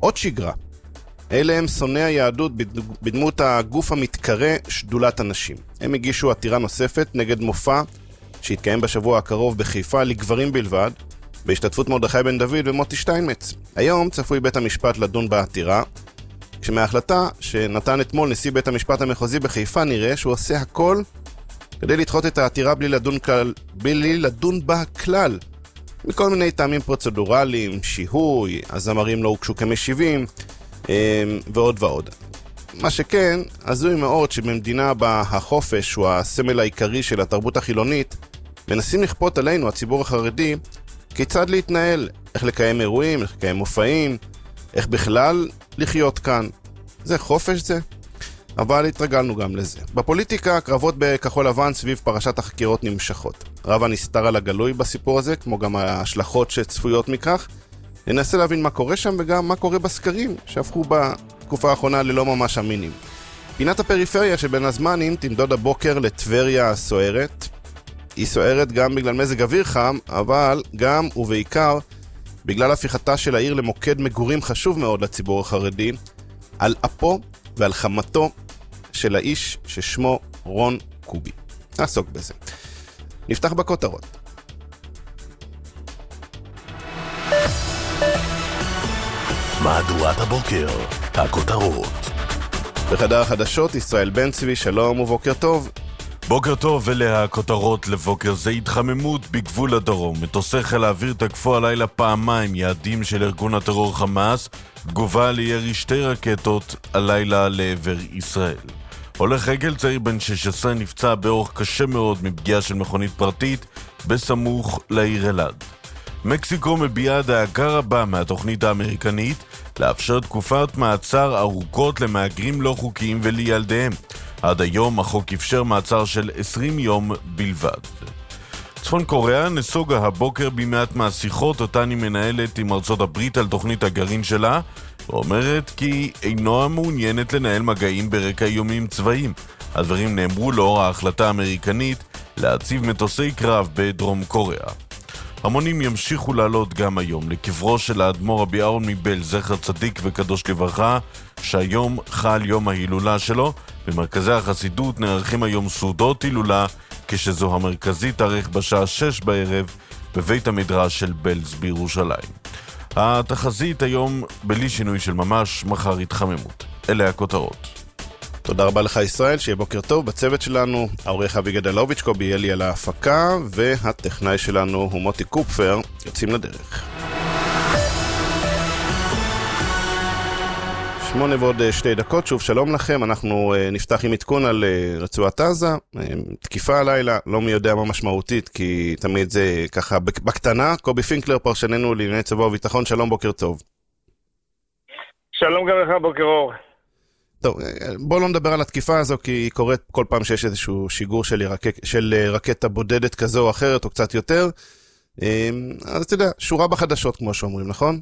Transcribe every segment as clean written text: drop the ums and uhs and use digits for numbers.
עוד שגרה. אלה הם שונאי היהדות בדמות הגוף המתקרא שדולת הנשים. הם הגישו עתירה נוספת נגד מופע שהתקיים בשבוע הקרוב בחיפה לגברים בלבד, בהשתתפות מרדכי בן דוד ומוטי שטיינמץ. היום צפוי בית המשפט לדון בעתירה, כשמההחלטה שנתן אתמול נשיא בית המשפט המחוזי בחיפה נראה שהוא עושה הכל כדי לדחות את העתירה בלי לדון בה כלל, מכל מיני טעמים פרוצדורליים, שיהוי, הזמרים לא הוגשו כמשיבים, ועוד ועוד. מה שכן, הזוי מאוד שבמדינה בה החופש הוא הסמל העיקרי של התרבות החילונית, מנסים לכפות עלינו, הציבור החרדי, כיצד להתנהל, איך לקיים אירועים, איך לקיים מופעים, איך בכלל לחיות כאן. זה חופש זה? אבל התרגלנו גם לזה. בפוליטיקה, הקרבות בכחול לבן סביב פרשת החקירות נמשכות. רב הנסתר על הגלוי בסיפור הזה, כמו גם ההשלכות שצפויות מכך. ננסה להבין מה קורה שם וגם מה קורה בסקרים, שהפכו בתקופה האחרונה ללא ממש אמינים. פינת הפריפריה שבין הזמנים תמדוד הבוקר לטבריה הסוערת. היא סוערת גם בגלל מזג אוויר חם, אבל גם ובעיקר בגלל הפיכתה של העיר למוקד מגורים חשוב מאוד לציבור החרדי, על אפו ועל חמתו של האיש ששמו רון קובי. נעסוק בזה. נפתח בכותרות. מהדורת הבוקר, הכותרות. בחדר החדשות, ישראל בן צבי, שלום ובוקר טוב. בוקר טוב, אלה הכותרות לבוקר זה. התחממות בגבול הדרום. מטוסי חיל האוויר תקפו הלילה פעמיים יעדים של ארגון הטרור חמאס, תגובה לירי 2 רקטות הלילה לעבר ישראל. הולך רגל צעיר בן 16 נפצע באורח קשה מאוד מפגיעה של מכונית פרטית בסמוך לעיר אלעד. מקסיקו מביעה דאגה רבה מהתוכנית האמריקנית לאפשר תקופת מעצר ארוכות למהגרים לא חוקיים ולילדיהם. עד היום החוק אפשר מעצר של 20 יום בלבד. צפון קוריאה נסוגה הבוקר במעט מהשיחות אותן היא מנהלת עם ארצות הברית על תוכנית הגרעין שלה, ואומרת כי אינו מעוניינת לנהל מגעים ברקע איומים צבאיים. הדברים נאמרו לאור ההחלטה האמריקנית להציב מטוסי קרב בדרום קוריאה. המונים ימשיכו לעלות גם היום לקברו של האדמו"ר רבי אהרון מבעלז, זכר צדיק וקדוש לברכה, שהיום חל יום ההילולה שלו. במרכזי החסידות נערכים היום סעודות הילולה, כשזו המרכזית תארך בשעה 6 בערב בבית המדרש של בעלז בירושלים. התחזית היום בלי שינוי של ממש, מחר התחממות. אלה הכותרות. תודה רבה לך ישראל, שיהיה בוקר טוב. בצוות שלנו העורך אבי גדלוביץ', קובי אלי על ההפקה, והטכנאי שלנו הוא מוטי קופפר. יוצאים לדרך. 8:02, שוב שלום לכם. אנחנו נפתח עם עדכון על רצועת עזה. תקיפה הלילה, לא מי יודע מה משמעותית, כי תמיד זה ככה בקטנה. קובי פינקלר, פרשננו לענייני צבא וביטחון, שלום, בוקר טוב. שלום גם לך, בוקר אור. טוב, בואו לא נדבר על התקיפה הזו, כי היא קורית כל פעם שיש איזשהו שיגור של רקטה בודדת כזו או אחרת, או קצת יותר. אז אתה יודע, שורה בחדשות, כמו שאומרים, נכון?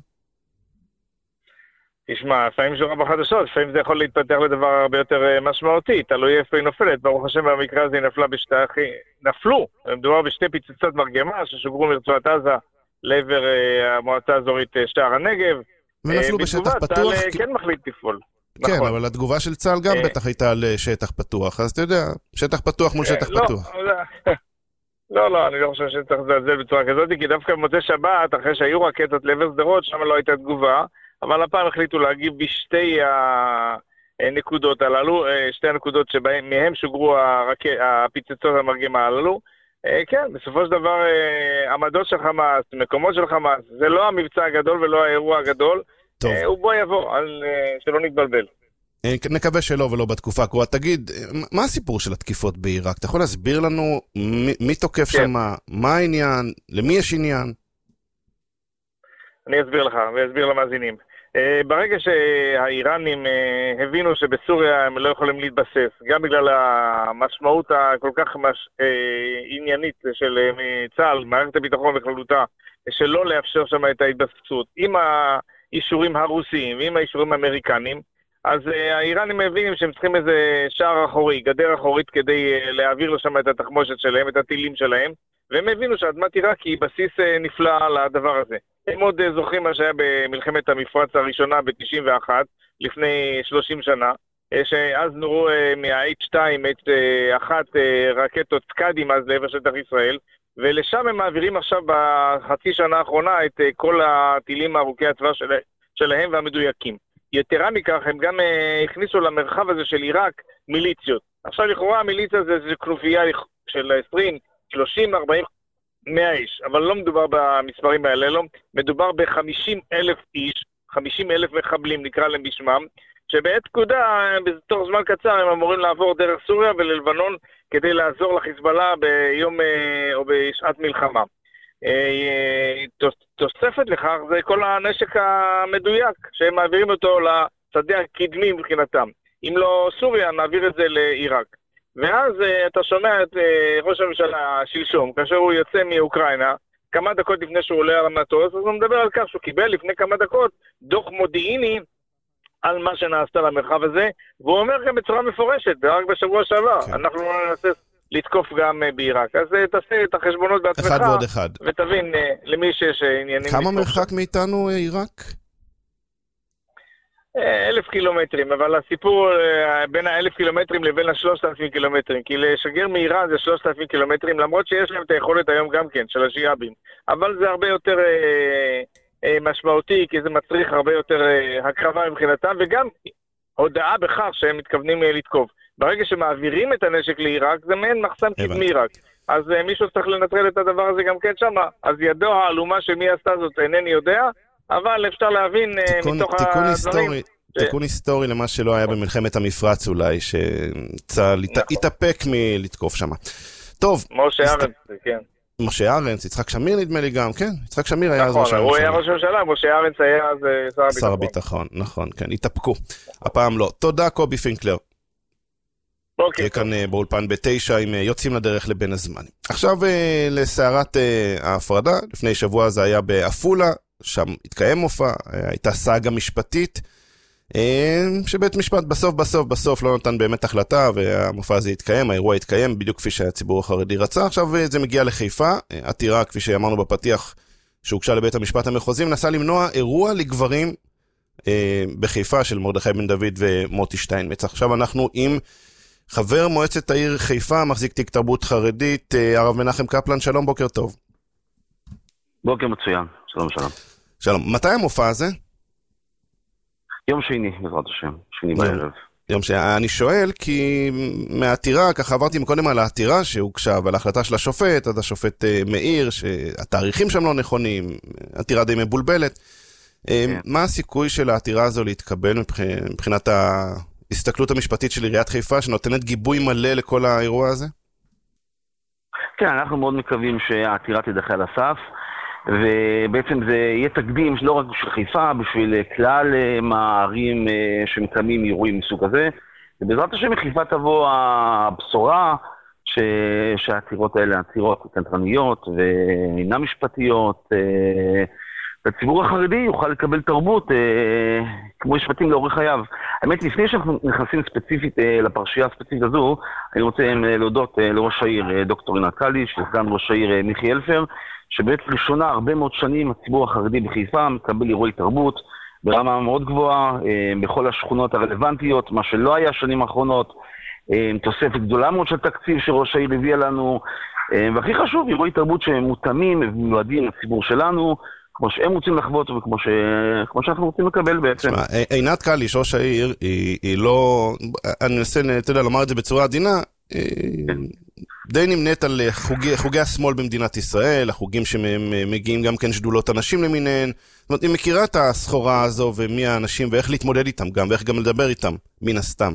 תשמע, לפעמים שורה בחדשות, לפעמים זה יכול להתפתח לדבר הרבה יותר משמעותי, תלוי איפה היא נופלת. ברוך השם, במקרה הזה היא נפלו, מדובר בשתי פיצוצות מרגמה ששוגרו מרצועת עזה לעבר המועצה האזורית שער הנגב. ונפלו בשטח פתוח. צה"ל כן מחליט לפעול. כן, נכון. אבל התגובה של צה"ל גם בטח הייתה על שטח פתוח, אז אתה יודע, שטח פתוח מול שטח פתוח. לא, אני לא חושב שצריך לזלזל בצורה כזאת, כי דווקא במוצאי שבת, אחרי שהיו רקטות לעבר שדרות, שם לא הייתה תגובה, אבל הפעם החליטו להגיב בשתי הנקודות הללו, שתי הנקודות שמהם שוגרו הפיצוצות המרגמה הללו. כן, בסופו של דבר, עמדות של חמאס, מקומות של חמאס, זה לא המבצע הגדול ולא האירוע הגדול, הוא בוא יבוא, שלא נתבלבל. נקווה שלא ולא בתקופה הקרובה. תגיד, מה הסיפור של התקיפות בעיראק? אתה יכול להסביר לנו מי תוקף שם, מה העניין, למי יש עניין? אני אסביר לך ואסביר למאזינים. ברגע שהאיראנים הבינו שבסוריה הם לא יכולים להתבסס, גם בגלל המשמעות הכל כך עניינית של צה"ל, מערכת הביטחון בכללותה, שלא לאפשר שם את ההתבססות, עם האישורים הרוסיים ועם האישורים האמריקנים, אז האיראנים מבינים שהם צריכים איזה שער אחורי, גדר אחורית, כדי להעביר לשם את התחמושת שלהם, את הטילים שלהם, והם הבינו שאדמת עיראק היא בסיס נפלא לדבר הזה. הם עוד זוכרים מה שהיה במלחמת המפרץ הראשונה ב-91, לפני 30 שנה, שאז נורו מה-H2, H1 רקטות סקאדים אז לעבר שטח ישראל, ולשם הם מעבירים עכשיו בחצי שנה האחרונה את כל הטילים הארוכי הצבא שלהם והמדויקים. יתרה מכך, הם גם הכניסו למרחב הזה של עיראק מיליציות. עכשיו לכאורה המיליציה זה כנופיה של 20, 30, 40, 100 איש, אבל לא מדובר במספרים האלה, לא. מדובר ב-50,000 איש, 50,000 מחבלים נקרא להם בשמם, שבעת פקודה, בתוך זמן קצר, הם אמורים לעבור דרך סוריה וללבנון כדי לעזור לחיזבאללה ביום או בשעת מלחמה. תוספת לכך זה כל הנשק המדויק, שהם מעבירים אותו לשדה הקדמי מבחינתם. אם לא סוריה, נעביר את זה לעיראק. ואז אתה שומע את ראש הממשלה שלשום, כאשר הוא יוצא מאוקראינה, כמה דקות לפני שהוא עולה על המטוס, אז הוא מדבר על כך שהוא קיבל לפני כמה דקות דוח מודיעיני על מה שנעשה למרחב הזה, והוא אומר גם בצורה מפורשת, רק בשבוע שעבר, כן. אנחנו ננסה לתקוף גם בעיראק. אז תעשה את החשבונות בעצמך, אחד ועוד אחד. ותבין למי שיש עניינים. כמה מרחק מאיתנו עיראק? 1,000 קילומטרים, אבל הסיפור בין 1,000 קילומטרים לבין 3,000 קילומטרים, כי לשגר מאיראן זה 3,000 קילומטרים, למרות שיש להם את היכולת היום גם כן, של השיאבים, אבל זה הרבה יותר משמעותי, כי זה מצריך הרבה יותר הקרבה מבחינתם, וגם הודעה בכך שהם מתכוונים לתקוף. ברגע שמעבירים את הנשק לעיראק, זה מעין מחסם קדמי רק. אז מישהו צריך לנטרל את הדבר הזה גם כן שמה. אז ידו העלומה של מי עשתה זאת אינני יודע, אבל אפשר להבין מתוך הדברים. תיקון היסטורי למה שלא היה במלחמת המפרץ אולי, שצה"ל התאפק מלתקוף שמה. טוב. משה ארנס, כן. משה ארנס, יצחק שמיר נדמה לי גם, כן? יצחק שמיר היה אז ראש הממשלה. הוא היה ראש הממשלה, משה ארנס היה אז שר הביטחון. נכון, כן, התאפקו. הפעם לא. תודה קובי פינקלר. תהיה כאן באולפן ב9 עם יוצאים לדרך לבין הזמן. עכשיו לסערת ההפרדה, לפני שבוע זה היה באפולה, שם התקיים מופע, הייתה סאגה משפטית, שבית משפט בסוף לא נתן באמת החלטה, והמופע הזה התקיים, האירוע התקיים, בדיוק כפי שהציבור החרדי רצה. עכשיו זה מגיע לחיפה, עתירה, כפי שאמרנו בפתיח, שהוגשה לבית המשפט המחוזי, מנסה למנוע אירוע לגברים בחיפה של מרדכי בן דוד ומוטי שטיינמץ. עכשיו אנחנו עם חבר מועצת העיר חיפה, מחזיק תיק תרבות חרדית, הרב מנחם קפלן, שלום, בוקר טוב. בוקר מצוין, שלום. שלום, מתי המופע הזה? יום שני, בעזרת השם, שני בערב. יום שני, אני שואל כי מהעתירה, ככה עברתי מקודם על העתירה שהוגשה, ועל ההחלטה של השופט, עד השופט מאיר, שהתאריכים שם לא נכונים, עתירה די מבולבלת. מה הסיכוי של העתירה הזו להתקבל מבחינת ההסתכלות המשפטית של עיריית חיפה, שנותנת גיבוי מלא לכל האירוע הזה? כן, אנחנו מאוד מקווים שהעתירה תדחה על הסף, ובעצם זה יהיה תקדים לא רק של חיפה, בשביל כלל הערים שמקיימים אירועים מסוג הזה, ובעזרת השם מחיפה תבוא הבשורה שהעתירות האלה עתירות קנטרניות ואינן משפטיות, והציבור החרדי יוכל לקבל תרבות כמו משפטים לאורך חייו. האמת, לפני שאנחנו נכנסים ספציפית לפרשייה הספציפית הזו, אני רוצה להודות לראש העיר דוקטור עינת קליש, לסגן ראש העיר מיכי אלפר, שבעת ראשונה הרבה מאוד שנים הציבור החרדי בחיפה מקבל אירועי תרבות ברמה מאוד גבוהה, בכל השכונות הרלוונטיות, מה שלא היה שנים האחרונות, תוספת גדולה מאוד של תקציב שראש העיר הביא לנו, והכי חשוב, אירועי תרבות שמותאמים ומיועדים לציבור שלנו, כמו שהם רוצים לחוות וכמו שאנחנו רוצים לקבל בעצם. עינת קליש, ראש העיר, היא לא, אני מנסה לומר את זה בצורה עדינה, די נמנית על חוגי השמאל במדינת ישראל, החוגים שמגיעים גם כן שדולות אנשים למיניהן. זאת אומרת, היא מכירה את הסחורה הזו ומי האנשים ואיך להתמודד איתם גם, ואיך גם לדבר איתם, מן הסתם.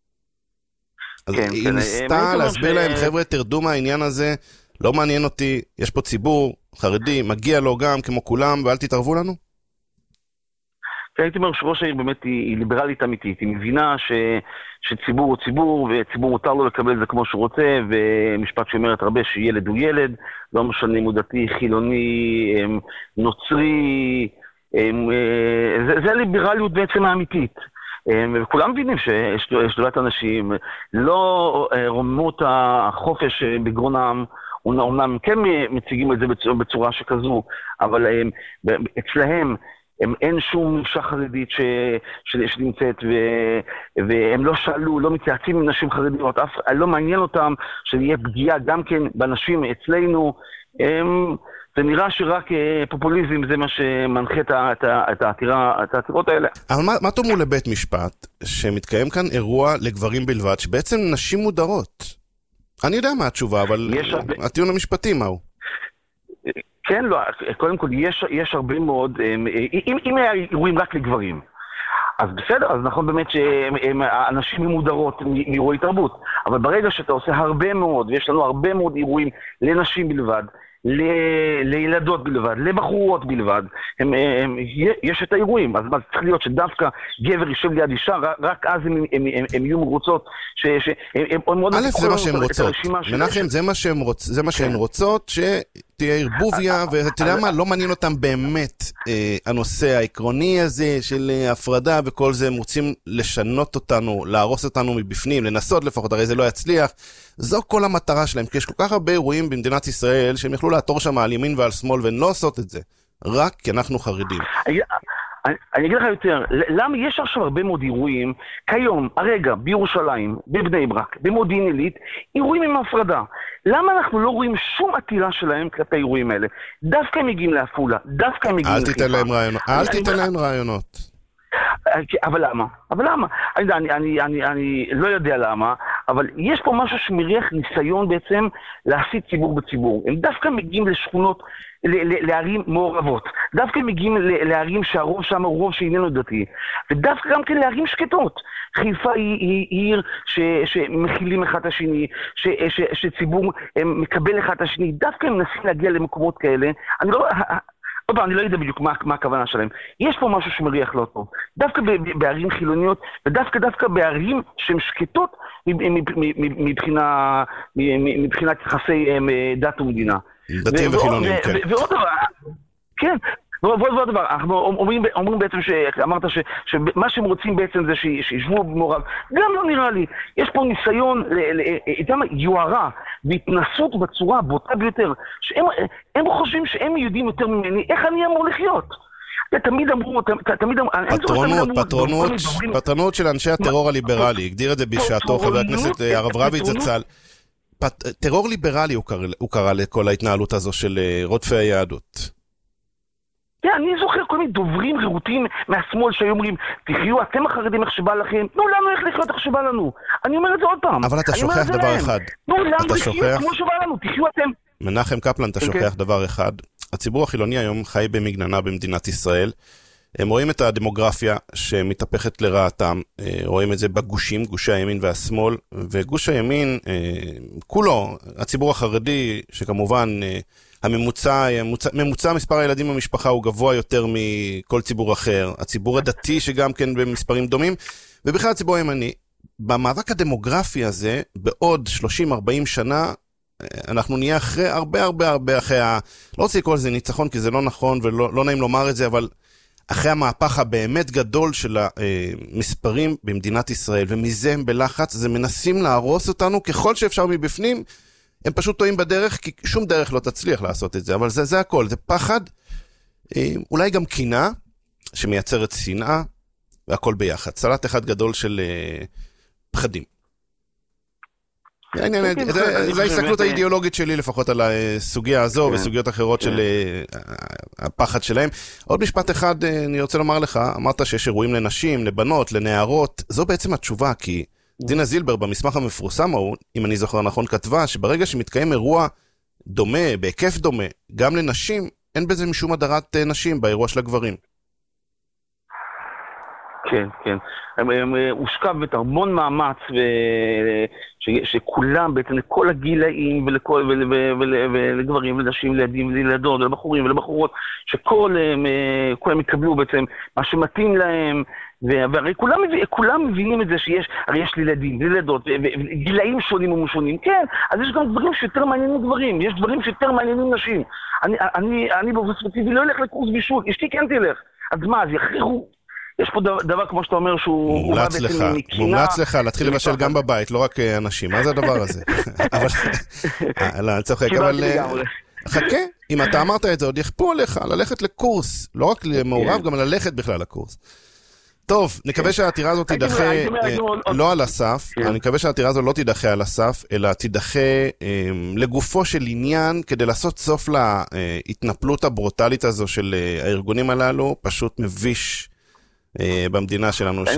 אז היא ניסתה להסביר להם, חבר'ה, תרדו מהעניין הזה, לא מעניין אותי, יש פה ציבור חרדי, מגיע לו גם כמו כולם, ואל תתערבו לנו? הייתי אומר שראש העיר באמת היא ליברלית אמיתית, היא מבינה שציבור הוא ציבור, וציבור מותר לו לקבל את זה כמו שהוא רוצה, ומשפט שאומרת הרבה שילד הוא ילד, לא משנה אם הוא דתי, חילוני, נוצרי, זה הליברליות בעצם האמיתית. וכולם מבינים ששדולת אנשים לא רוממות החופש בגרונם, אומנם כן מציגים את זה בצורה שכזו, אבל אצלהם אין שום אישה חרדית שנמצאת, והם לא שאלו, לא מתייעצים עם נשים חרדיות, לא מעניין אותם שיהיה פגיעה גם כן בנשים אצלנו. זה נראה שרק פופוליזם זה מה שמנחה את העתירות האלה. אבל מה תאמרו לבית משפט שמתקיים כאן אירוע לגברים בלבד, שבעצם נשים מודרות? אני יודע מה התשובה, אבל הטיעון המשפטי מהו? כן, לא, קודם כל יש הרבה מאוד, אם היה אירועים רק לגברים, אז בסדר, אז נכון באמת שאנשים מודרות מאירועי תרבות, אבל ברגע שאתה עושה הרבה מאוד, ויש לנו הרבה מאוד אירועים לנשים בלבד, לילדות בלבד, לבחורות בלבד, יש את האירועים, אז צריך להיות שדווקא גבר יישב ליד אישה, רק אז הם יהיו מרוצות, א', זה מה שהן רוצות, מנחם, זה מה שהן רוצות, שתהיה ערבוביה, ואתה יודע מה, לא מעניין אותם באמת הנושא העקרוני הזה של הפרדה וכל זה, הם רוצים לשנות אותנו, להרוס אותנו מבפנים, לנסות לפחות, הרי זה לא יצליח, זו כל המטרה שלהם, כי יש כל כך הרבה אירועים במדינת ישראל שהם יכלו לעתור שם על ימין ועל שמאל, והן לא עושות את זה, רק כי אנחנו חרדים. אני אגיד לך יותר, למה יש עכשיו הרבה מאוד אירועים, כיום, הרגע, בירושלים, בבני ברק, במודיעין עילית, אירועים עם הפרדה. למה אנחנו לא רואים שום עתירה שלהם כלפי האירועים האלה? דווקא הם מגיעים לעפולה, דווקא הם מגיעים לחיפה. אל תיתן להם רעיונות. אבל למה? אני לא יודע למה, אבל יש פה משהו שמריח ניסיון בעצם להסיט ציבור בציבור. הם דווקא מגיעים לשכונות, לערים מעורבות. דווקא מגיעים לערים שהרוב שם הוא רוב שאיננו דתי. ודווקא גם כן לערים שקטות. חיפה היא עיר שמכילים אחד את השני, שציבור מקבל אחד את השני. דווקא הם מנסים להגיע למקומות כאלה. אני לא יודע בדיוק מה הכוונה שלהם. יש פה משהו שמריח לא טוב. דווקא בערים חילוניות, ודווקא בערים שהן שקטות מבחינת יחסי דת ומדינה. דתיים וחילונים, כן. ועוד דבר, כן. ועוד דבר, אנחנו אומרים בעצם שאמרת שמה שהם רוצים בעצם זה שישבו במעורב, גם לא נראה לי. יש פה ניסיון, יוהרה והתנסות בצורה הבוטה ביותר, שהם חושבים שהם יודעים יותר ממני, איך אני אמור לחיות? תמיד אמרו, פטרונות של אנשי הטרור הליברלי, הגדיר את זה בשעתו חבר הכנסת הרב רביץ זצ"ל. טרור ליברלי הוא קרא לכל ההתנהלות הזו של רודפי היהדות. אני זוכר כל מיני דוברים רהוטים מהשמאל שהיו אומרים, תחיו אתם החרדים איך שבא לכם, תנו לנו איך לחיות איך שבא לנו. אני אומר את זה עוד פעם. אבל אתה שוכח דבר אחד. תנו לנו לחיות כמו שבא לנו, תחיו אתם. מנחם קפלן, אתה שוכח דבר אחד. הציבור החילוני היום חי במגננה במדינת ישראל. הם רואים את הדמוגרפיה שמתהפכת לרעתם, רואים את זה בגושים, גושי הימין והשמאל, וגוש הימין, כולו, הציבור החרדי, שכמובן ממוצע מספר הילדים במשפחה הוא גבוה יותר מכל ציבור אחר, הציבור הדתי שגם כן במספרים דומים, ובכלל הציבור הימני, במאבק הדמוגרפי הזה, בעוד 30-40 שנה, אנחנו נהיה אחרי הרבה אחרי לא רוצה לקרוא לזה ניצחון, כי זה לא נכון ולא נעים לומר את זה, אבל אחרי המהפך הבאמת גדול של המספרים במדינת ישראל, ומזה הם בלחץ, זה מנסים להרוס אותנו ככל שאפשר מבפנים, הם פשוט טועים בדרך, כי שום דרך לא תצליח לעשות את זה, אבל זה הכל, זה פחד, אולי גם קינה, שמייצרת שנאה, והכל ביחד. סלט אחד גדול של פחדים. זו ההסתכלות האידיאולוגית שלי לפחות על הסוגיה הזו וסוגיות אחרות של הפחד שלהם. עוד משפט אחד אני רוצה לומר לך, אמרת שיש אירועים לנשים, לבנות, לנערות, זו בעצם התשובה, כי דינה זילבר במסמך המפורסם ההוא, אם אני זוכר נכון, כתבה שברגע שמתקיים אירוע דומה, בהיקף דומה, גם לנשים, אין בזה משום הדרת נשים באירוע של הגברים. כן, כן. הושקע בהמון מאמץ שכולם בעצם לכל הגילאים ולגברים ולנשים ולילדים ולילדות ולבחורים ולבחורות שכולם יקבלו בעצם מה שמתאים להם, והרי כולם מבינים את זה שיש, הרי יש לילדים ולילדות וגילאים שונים ומשונים, כן, אז יש גם דברים שיותר מעניינים גברים, יש דברים שיותר מעניינים נשים. אני באופן ספציפי לא אלך לקורס בישול, אשתי כן תלך, אז מה, אז יש פה דבר, כמו שאתה אומר, שהוא... מומלץ לך להתחיל לבשל גם בבית, לא רק אנשים. מה זה הדבר הזה? אבל... צוחק, אבל... חכה, אם אתה אמרת את זה, עוד יכפו עליך ללכת לקורס, לא רק למעורב, גם ללכת בכלל לקורס. טוב, נקווה שהעתירה הזאת תידחה לא על הסף, אני מקווה שהעתירה הזאת לא תידחה על הסף, אלא תידחה לגופו של עניין, כדי לעשות סוף להתנפלות הברוטלית הזו של הארגונים הללו, פשוט מביש במדינה שלנו. אני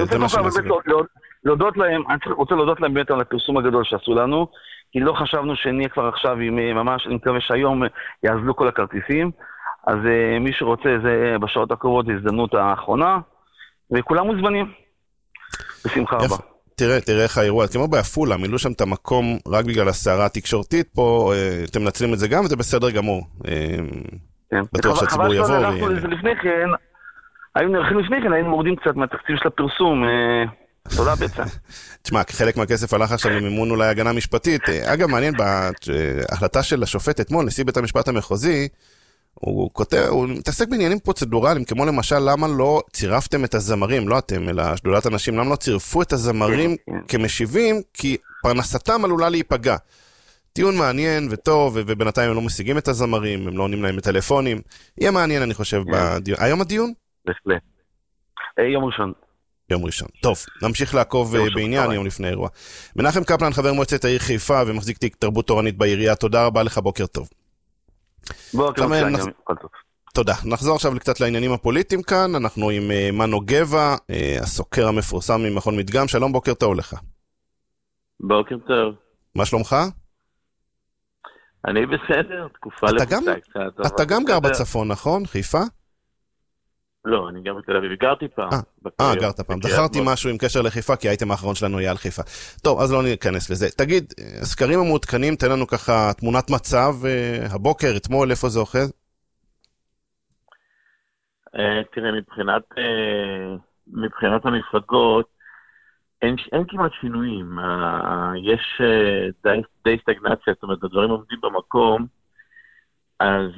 רוצה להודות להם באמת על הפרסום הגדול שעשו לנו, כי לא חשבנו שנהיה כבר עכשיו, ממש, אני מקווה שהיום יעזלו כל הכרטיסים, אז מי שרוצה, זה בשעות הקרובות, הזדמנות האחרונה, וכולם מוזמנים. בשמחה רבה. תראה איך האירוע, כמו באפולה, מילאו שם את המקום רק בגלל הסערה התקשורתית, פה אתם מנצלים את זה גם, וזה בסדר גמור. בטוח שהציבור יבוא. לפני כן, היינו מורדים קצת מהתקציב של הפרסום, תודה בעצם. תשמע, חלק מהכסף הלך עכשיו למימון אולי הגנה משפטית. אגב, מעניין, בהחלטה של השופט אתמול, נשיא בית המשפט המחוזי, הוא מתעסק בעניינים פרוצדורליים, כמו למשל, למה לא צירפתם את הזמרים, לא אתם, אלא שדולת אנשים, למה לא צירפו את הזמרים כמשיבים, כי פרנסתם עלולה להיפגע. טיעון מעניין וטוב, ובינתיים הם לא משיגים את הזמרים, הם לא עונים להם את הטלפונים. יהיה מעניין, אני חושב, בדיון. היום הדיון? יום ראשון. טוב, נמשיך לעקוב בעניין יום לפני אירוע. מנחם קפלן, חבר מועצת העיר חיפה, ומחזיק תיק תרבות תורנית בעירייה. תודה רבה לך, בוקר טוב. תודה. נחזור עכשיו קצת לעניינים הפוליטיים כאן. אנחנו עם מנו גבע, הסוקר המפורסם ממכון מדגם. שלום, בוקר טוב לך. בוקר טוב. מה שלומך? אני בסדר, תקופה לחוצה קצת. אתה גם גר בצפון, נכון? חיפה? לא, אני גם בתל אביב, גרתי פעם. גרת פעם. דחרתי משהו עם קשר לחיפה, כי האייטם האחרון שלנו היה על חיפה. טוב, אז לא ניכנס לזה. תגיד, הסקרים המעודכנים, תן לנו ככה תמונת מצב, הבוקר, אתמול, איפה זה אוחז? תראה, מבחינת המפלגות, אין כמעט שינויים. יש די סטגנציה, זאת אומרת, הדברים עומדים במקום, אז...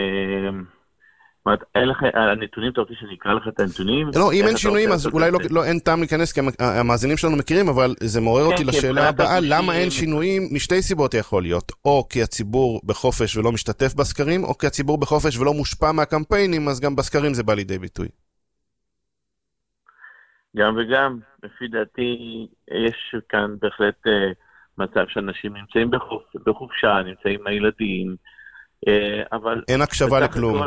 אין לך, הנתונים, אתה רוצה שאני אקרא לך את הנתונים? לא, אם אין שינויים, אז אולי אין טעם להיכנס, כי המאזינים שלנו מכירים, אבל זה מעורר אותי לשאלה הבאה, למה אין שינויים? משתי סיבות יכול להיות, או כי הציבור בחופש ולא משתתף בסקרים, או כי הציבור בחופש ולא מושפע מהקמפיינים, אז גם בסקרים זה בא לידי ביטוי. גם וגם, לפי דעתי, יש כאן בהחלט מצב שאנשים נמצאים בחופשה, נמצאים עם הילדים, אבל... אין הקשבה לכלום.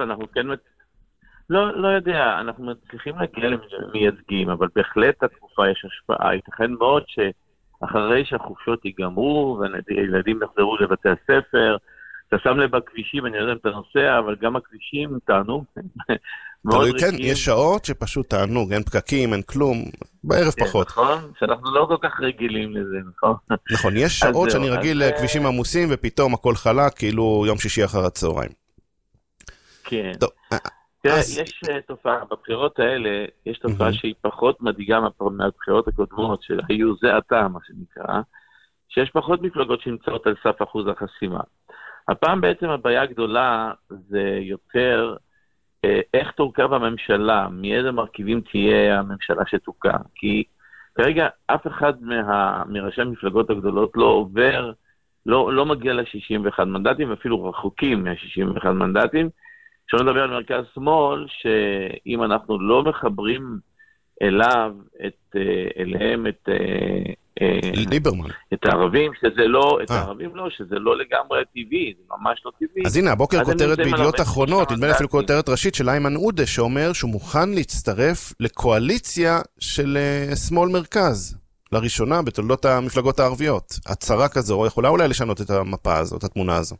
לא יודע, אנחנו מצליחים להגיע למייצגים, אבל בהחלט התקופה יש השפעה. ייתכן מאוד שאחרי שהחופשות ייגמרו, והילדים יחזרו לבתי הספר, אתה שם לב בכבישים, אני לא יודע אם אתה נוסע, אבל גם הכבישים טענו. כן, יש שעות שפשוט טענו, אין פקקים, אין כלום, בערב פחות. נכון, שאנחנו לא כל כך רגילים לזה, נכון? נכון, יש שעות שאני רגיל לכבישים עמוסים, ופתאום הכל חלק, כאילו יום שישי אחר הצהריים. כן. תראה, יש תופעה, בבחירות האלה, יש תופעה שהיא פחות מדאיגה מהבחירות הקודמות, שהיו זה עתה, מה שנקרא, שיש פחות מפלגות שנמצאות על סף אחוז החסימה. הפעם בעצם הבעיה הגדולה זה יותר איך תורכב הממשלה, מאיזה מרכיבים תהיה הממשלה שתוקם. כי כרגע אף אחד מראשי המפלגות הגדולות לא עובר, לא מגיע ל-61 מנדטים, אפילו רחוקים מה-61 מנדטים. אפשר לדבר על מרכז שמאל, שאם אנחנו לא מחברים אליהם ליברמן. את הערבים, שזה לא, שזה לא לגמרי טבעי, זה ממש לא טבעי. אז הנה, הבוקר כותרת בידיעות אחרונות, נדמה לי אפילו כותרת ראשית של איימן עודה, שאומר שהוא מוכן להצטרף לקואליציה של שמאל מרכז, לראשונה בתולדות המפלגות הערביות. הצהרה כזו יכולה אולי לשנות את המפה הזאת, התמונה הזו.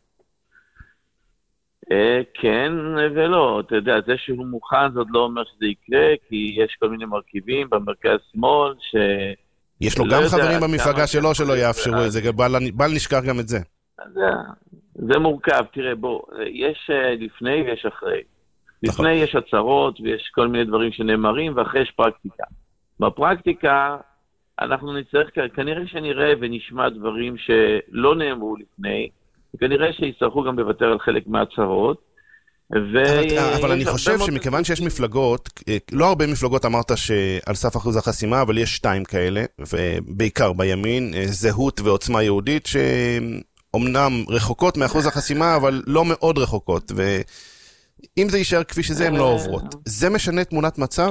כן ולא, אתה יודע, זה שהוא מוכן, זה עוד לא אומר שזה יקרה, כי יש כל מיני מרכיבים במרכז שמאל, יש לו גם חברים במפלגה שלא יאפשרו את זה, בל נשכח גם את זה. זה מורכב, תראה, בוא, יש לפני ויש אחרי. לפני יש הצהרות ויש כל מיני דברים שנאמרים, ואחרי יש פרקטיקה. בפרקטיקה אנחנו נצטרך, כנראה שנראה ונשמע דברים שלא נאמרו לפני, וכנראה שיצטרכו גם לוותר על חלק מהצהרות, אבל אני חושב שמכיוון שיש מפלגות, לא הרבה מפלגות אמרת שעל סף אחוז החסימה, אבל יש 2 כאלה, ובעיקר בימין, זהות ועוצמה יהודית, שאומנם רחוקות מאחוז החסימה, אבל לא מאוד רחוקות, ואם זה יישאר כפי שזה, הן לא עוברות. זה משנה תמונת מצב?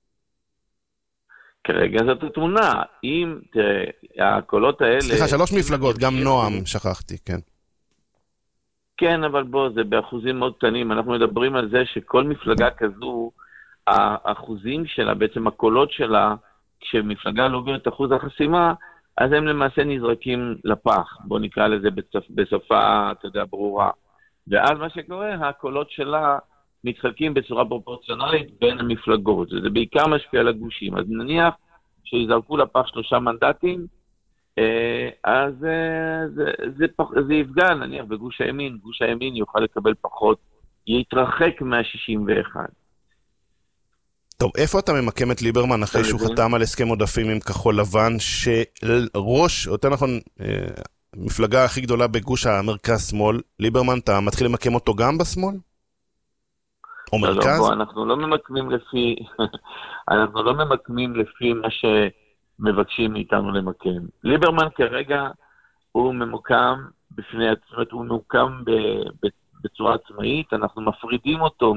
כרגע זאת התמונה. אם, תראה, הקולות האלה... סליחה, 3 מפלגות, גם נועם, שכחתי, כן. כן, אבל בוא, זה באחוזים מאוד קטנים. אנחנו מדברים על זה שכל מפלגה כזו, האחוזים שלה, בעצם הקולות שלה, כשמפלגה לא עוברת אחוז החסימה, אז הם למעשה נזרקים לפח. בוא נקרא לזה בשפה, אתה יודע, ברורה. ואז מה שקורה, הקולות שלה מתחלקים בצורה פרופורציונלית בין המפלגות. זה בעיקר משפיע על הגושים. אז נניח שיזרקו לפח 3 מנדטים, אז זה יפגע, נניח, בגוש הימין. גוש הימין יוכל לקבל פחות, יתרחק מה-61. טוב, איפה אתה ממקם את ליברמן אחרי שהוא חתם על הסכם עודפים עם כחול לבן, שראש, יותר נכון, מפלגה הכי גדולה בגוש המרכז-שמאל, ליברמן, אתה מתחיל למקם אותו גם בשמאל? או מרכז? לא, אנחנו לא ממקמים לפי מה מבקשים מאיתנו למקם. ליברמן כרגע הוא ממוקם בפני עצמת, הוא ממוקם בצורה עצמאית, אנחנו מפרידים אותו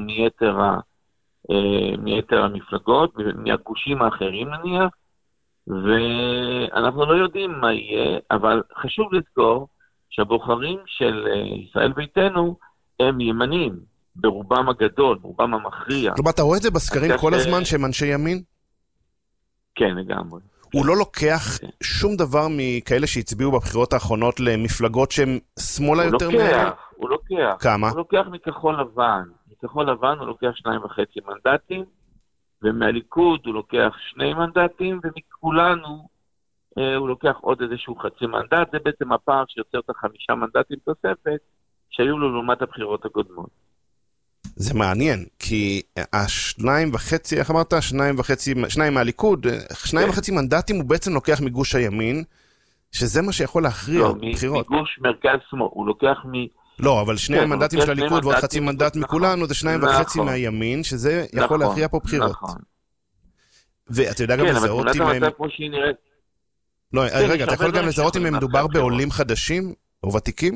מיתר המפלגות, מהגושים האחרים נניח, ואנחנו לא יודעים מה יהיה, אבל חשוב לזכור שהבוחרים של ישראל ביתנו הם ימנים, ברובם הגדול, ברובם המכריע. כלומר, אתה רואה את זה בסקרים כל הזמן שהם אנשי ימין? כן, לגמרי. הוא לא לוקח שום דבר מכאלה שהצביעו בבחירות האחרונות למפלגות שהן שמאלה יותר מהם? הוא לוקח. כמה? הוא לוקח מכחול לבן. מכחול לבן הוא לוקח 2.5 מנדטים, ומהליכוד הוא לוקח 2 מנדטים, ומכולנו הוא לוקח עוד איזשהו חצי מנדט. זה בעצם הפער שיוצר את 5 מנדטים תוספת, שהיו לו לעומת הבחירות הקודמות. זה מעניין, כי 2.5, איך אמרת? 2 מהליכוד, 2.5 מנדטים הוא בעצם לוקח מגוש הימין, שזה מה שיכול להכריע בבחירות. לא, מגוש מרכז שמאל, הוא לוקח לא, אבל 2 מנדטים של הליכוד ועוד חצי מנדט מכולנו, זה 2.5 מהימין, שזה יכול להכריע פה בחירות. נכון. ואתה יודע גם לזהות אם הם... לא, רגע, אתה יכול גם לזהות אם הם מדובר בעולים חדשים או ותיקים?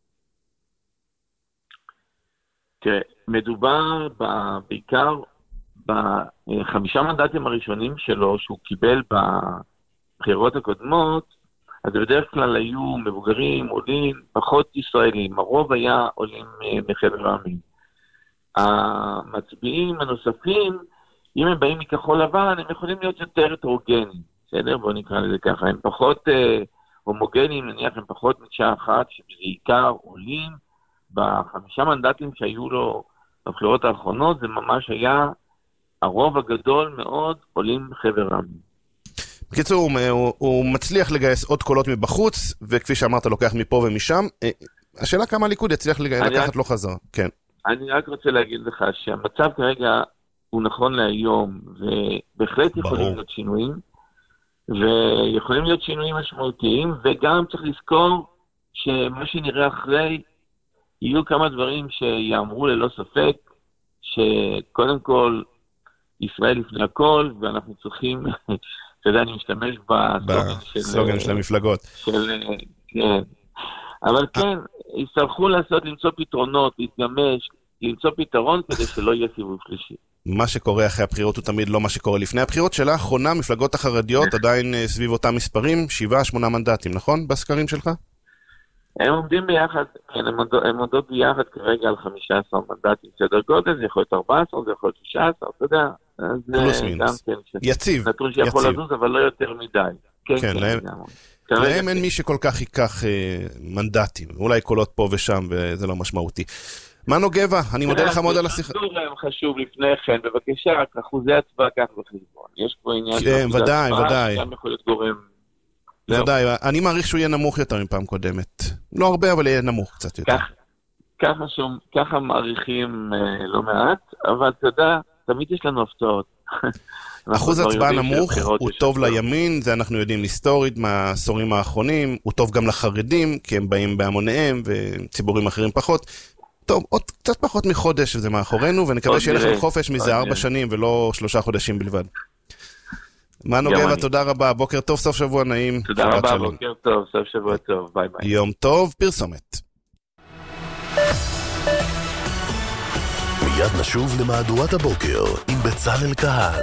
תראה, מדובר בעיקר ב5 מנדטים הראשונים שלו, שהוא קיבל בבחירות הקודמות, אז בדרך כלל היו מבוגרים, עולים, פחות ישראלים, הרוב היה עולים מחבר העמים. המצביעים הנוספים, אם הם באים מכחול לבן, הם יכולים להיות יותר הטרוגנים, בסדר? בואו נקרא לזה ככה, הם פחות הומוגנים, נניח הם פחות מקשה אחת, שבעיקר עולים, ב5 מנדטים שהיו לו בבחירות האחרונות, זה ממש היה הרוב הגדול מאוד עולים חבר העמים. בקיצור, הוא מצליח לגייס עוד קולות מבחוץ, וכפי שאמרת, לוקח מפה ומשם. השאלה כמה הליכוד יצליח לקחת לו חזרה. כן. אני רק רוצה להגיד לך שהמצב כרגע הוא נכון להיום, ובהחלט יכולים להיות שינויים, ויכולים להיות שינויים משמעותיים, וגם צריך לזכור שמה שנראה אחרי, יהיו כמה דברים שיאמרו ללא ספק, שקודם כל, ישראל לפני הכל, ואנחנו צריכים, אתה יודע, אני משתמש בסלוגן של המפלגות. כן. אבל כן, יצטרכו למצוא פתרונות, להתגמש, למצוא פתרון כדי שלא יהיה סיבוב שלישי. מה שקורה אחרי הבחירות הוא תמיד לא מה שקורה לפני הבחירות. שאלה האחרונה, מפלגות החרדיות עדיין סביב אותם מספרים, 7-8 מנדטים, נכון? בסקרים שלך? הם עומדים ביחד, הם עומדות ביחד כרגע על 15 מנדטים סדר גודל, זה יכול להיות 14, זה יכול להיות 16, אתה יודע. פלוס מינוס. יציב. נתון שיכול לזוז, אבל לא יותר מדי. כן, להם אין מי שכל כך ייקח מנדטים, אולי קולות פה ושם, וזה לא משמעותי. מנו גבע, אני מודה לך מאוד על השיחה. חשוב לפני כן, בבקשה, רק אחוזי הצבעה כך בחשבון. יש פה עניין של אחוזי הצבעה, שגם יכול להיות גורם... ודאי, אני מעריך שהוא יהיה נמוך יותר מפעם קודמת. לא הרבה, אבל יהיה נמוך קצת יותר. ככה מעריכים לא מעט, אבל אתה יודע, תמיד יש לנו הפתעות. אחוז הצבעה נמוך הוא טוב לימין, זה אנחנו יודעים היסטורית מהעשורים האחרונים, הוא טוב גם לחרדים, כי הם באים בהמוניהם וציבורים אחרים פחות. טוב, עוד קצת פחות מחודש וזה מאחורינו, ונקווה שיהיה לכם חופש מזה 4 שנים ולא 3 חודשים בלבד. מנו גבע, תודה רבה, בוקר טוב, סוף שבוע נעים. תודה רבה, בוקר טוב, סוף שבוע טוב, ביי ביי. יום טוב, פרסומת. מיד נשוב למהדורת הבוקר עם בצלאל כהן.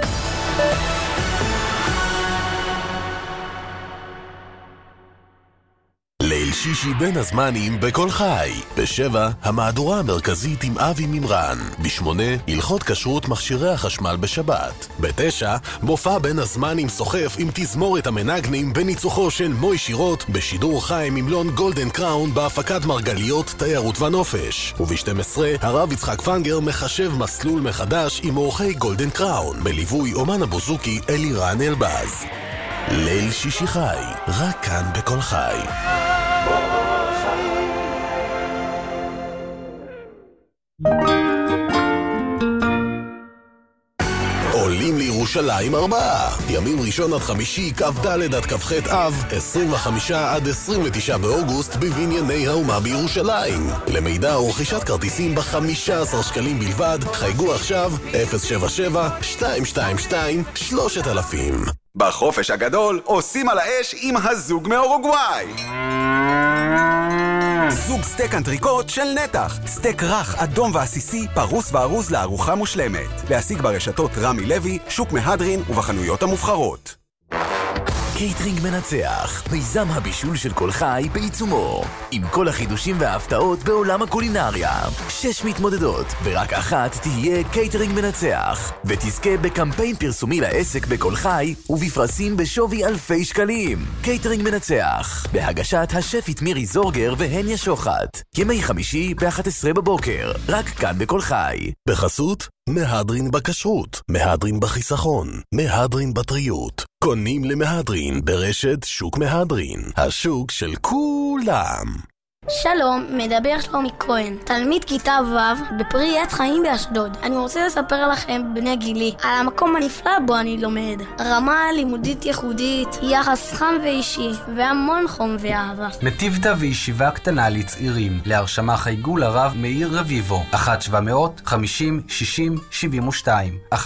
ליל שישי בין הזמנים בכל חי. ב7, המהדורה המרכזית עם אבי ממרן. ב8, הלכות כשרות מכשירי החשמל בשבת. ב9, מופע בין הזמנים סוחף עם תזמורת המנגנים בניצוחו של מוי שירות, בשידור חי ממלון גולדן קראון בהפקת מרגליות, תיירות ונופש. וב12, הרב יצחק פנגר מחשב מסלול מחדש עם אורחי גולדן קראון, בליווי אומן הבוזוקי אלירן אלבז. ליל שישי חי, רק כאן בכל חי. עולים לירושלים 4 ימים ראשון עד חמישי, כ"ד עד כ"ח אב, 25 עד 29 באוגוסט בבנייני האומה בירושלים. למידע ורכישת כרטיסים ב-15 שקלים בלבד, חייגו עכשיו 077-222-3000. בחופש הגדול עושים על האש עם הזוג מאורוגוואי. זוג סטייק אנטריקוט של נתח. סטייק רך, אדום ועסיסי, פרוס וארוז לארוחה מושלמת. להשיג ברשתות רמי לוי, שוק מהדרין ובחנויות המובחרות. קייטרינג מנצח, מיזם הבישול של כל חי בעיצומו, עם כל החידושים וההפתעות בעולם הקולינריה. 6 מתמודדות, ורק אחת תהיה קייטרינג מנצח, ותזכה בקמפיין פרסומי לעסק בכל חי, ובפרסים בשווי אלפי שקלים. קייטרינג מנצח, בהגשת השפית מירי זורגר והניה שוחט. ימי חמישי ב-11 בבוקר, רק כאן בכל חי. בחסות מהדרין בכשרות, מהדרין בחיסכון, מהדרין בטריות. קונים למהדרין ברשת שוק מהדרין, השוק של כולם. שלום, מדבר שלומי כהן, תלמיד כיתה ו' בפרי עץ חיים באשדוד. אני רוצה לספר לכם, בני גילי, על המקום הנפלא בו אני לומד. רמה לימודית ייחודית, יחס חם ואישי, והמון חום ואהבה. נתיבתא וישיבה קטנה לצעירים. להרשמה חייגו לרב מאיר רביבו, 1-700-50-60-72, 1-700-50-60-72.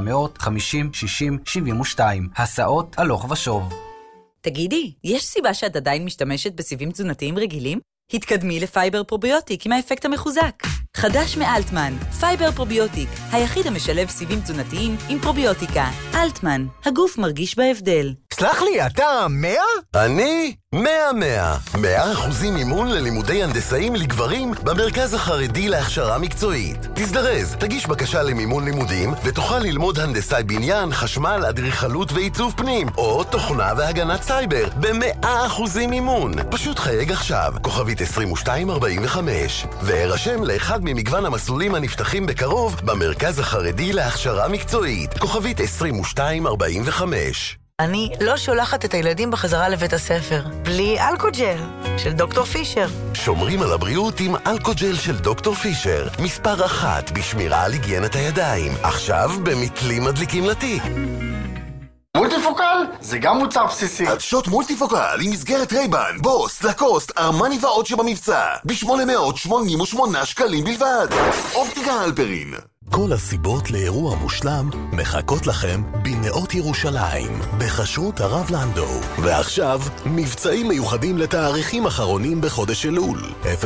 הסעות הלוך ושוב. תגידי, יש סיבה שאת עדיין משתמשת בסיבים תזונתיים רגילים? התקדמי לפייבר פרוביוטיק עם האפקט המחוזק. חדש מאלטמן, פייבר פרוביוטיק, היחיד המשלב סיבים תזונתיים עם פרוביוטיקה. אלטמן, הגוף מרגיש בהבדל. סלח לי, אתה 100? אני 100-100. 100% מימון ללימודי הנדסאים לגברים במרכז החרדי להכשרה מקצועית. תזדרז, תגיש בקשה למימון לימודים ותוכל ללמוד הנדסאי בניין, חשמל, אדריכלות ועיצוב פנים, או תוכנה והגנת סייבר ב100% מימון. פשוט חייג עכשיו, כוכבית 2245, והירשם לאחד ממגוון המסלולים הנפתחים בקרוב במרכז החרדי להכשרה מקצועית, כוכבית 2245. אני לא שולחת את הילדים בחזרה לבית הספר בלי אלכוג'ל של דוקטור פישר. שומרים על הבריאות עם אלכוג'ל של דוקטור פישר, מספר 1 בשמירה על היגיינת הידיים, עכשיו במתלים מדליקים לתיק. מולטיפוקל? זה גם מוצר בסיסי. עדשות מולטיפוקל עם מסגרת רייבן, בוס, לקוסט, ארמני ועוד שבמבצע ב-888 שקלים בלבד. אופטיקה הלפרין. כל הסיבות לאירוע מושלם מחכות לכם בנאות ירושלים, בחשרות הרב לנדו. ועכשיו, מבצעים מיוחדים לתאריכים אחרונים בחודש אלול.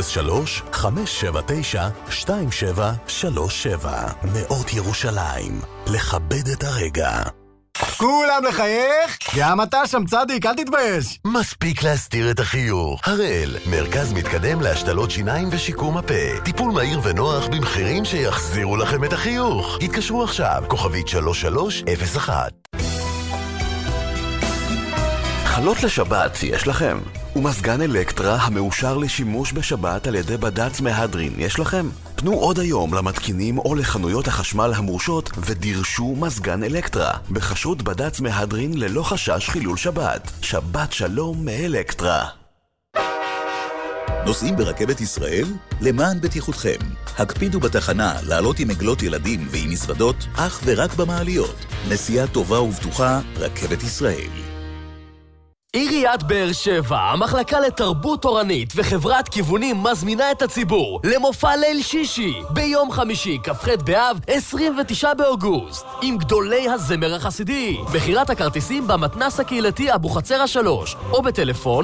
03-579-2737. נאות ירושלים. לכבד את הרגע. כולם לחייך? גם אתה שם צדיק, אל תתבייש. מספיק להסתיר את החיוך. הראל, מרכז מתקדם להשתלות שיניים ושיקום הפה. טיפול מהיר ונוח במחירים שיחזירו לכם את החיוך. התקשרו עכשיו, כוכבית 3301. חלות לשבת יש לכם? ומסגן אלקטרה המאושר לשימוש בשבת על ידי בד"ץ מהדרין יש לכם? פנו עוד היום למתקינים או לחנויות החשמל המורשות ודרשו מסגן אלקטרה בחשות בד"ץ מהדרין ללא חשש חילול שבת. שבת שלום מאלקטרה. נוסעים ברכבת ישראל? למען בטיחותכם. הקפידו בתחנה לעלות עם עגלות ילדים ועם מזוודות אך ורק במעליות. נסיעה טובה ובטוחה, רכבת ישראל. עיריית באר שבע, המחלקה לתרבות תורנית וחברת כיוונים מזמינה את הציבור למופע ליל שישי ביום חמישי, כ"ח באב, 29 באוגוסט, עם גדולי הזמר החסידי. בחירת הכרטיסים במתנס הקהילתי אבוחצירא 3 או בטלפון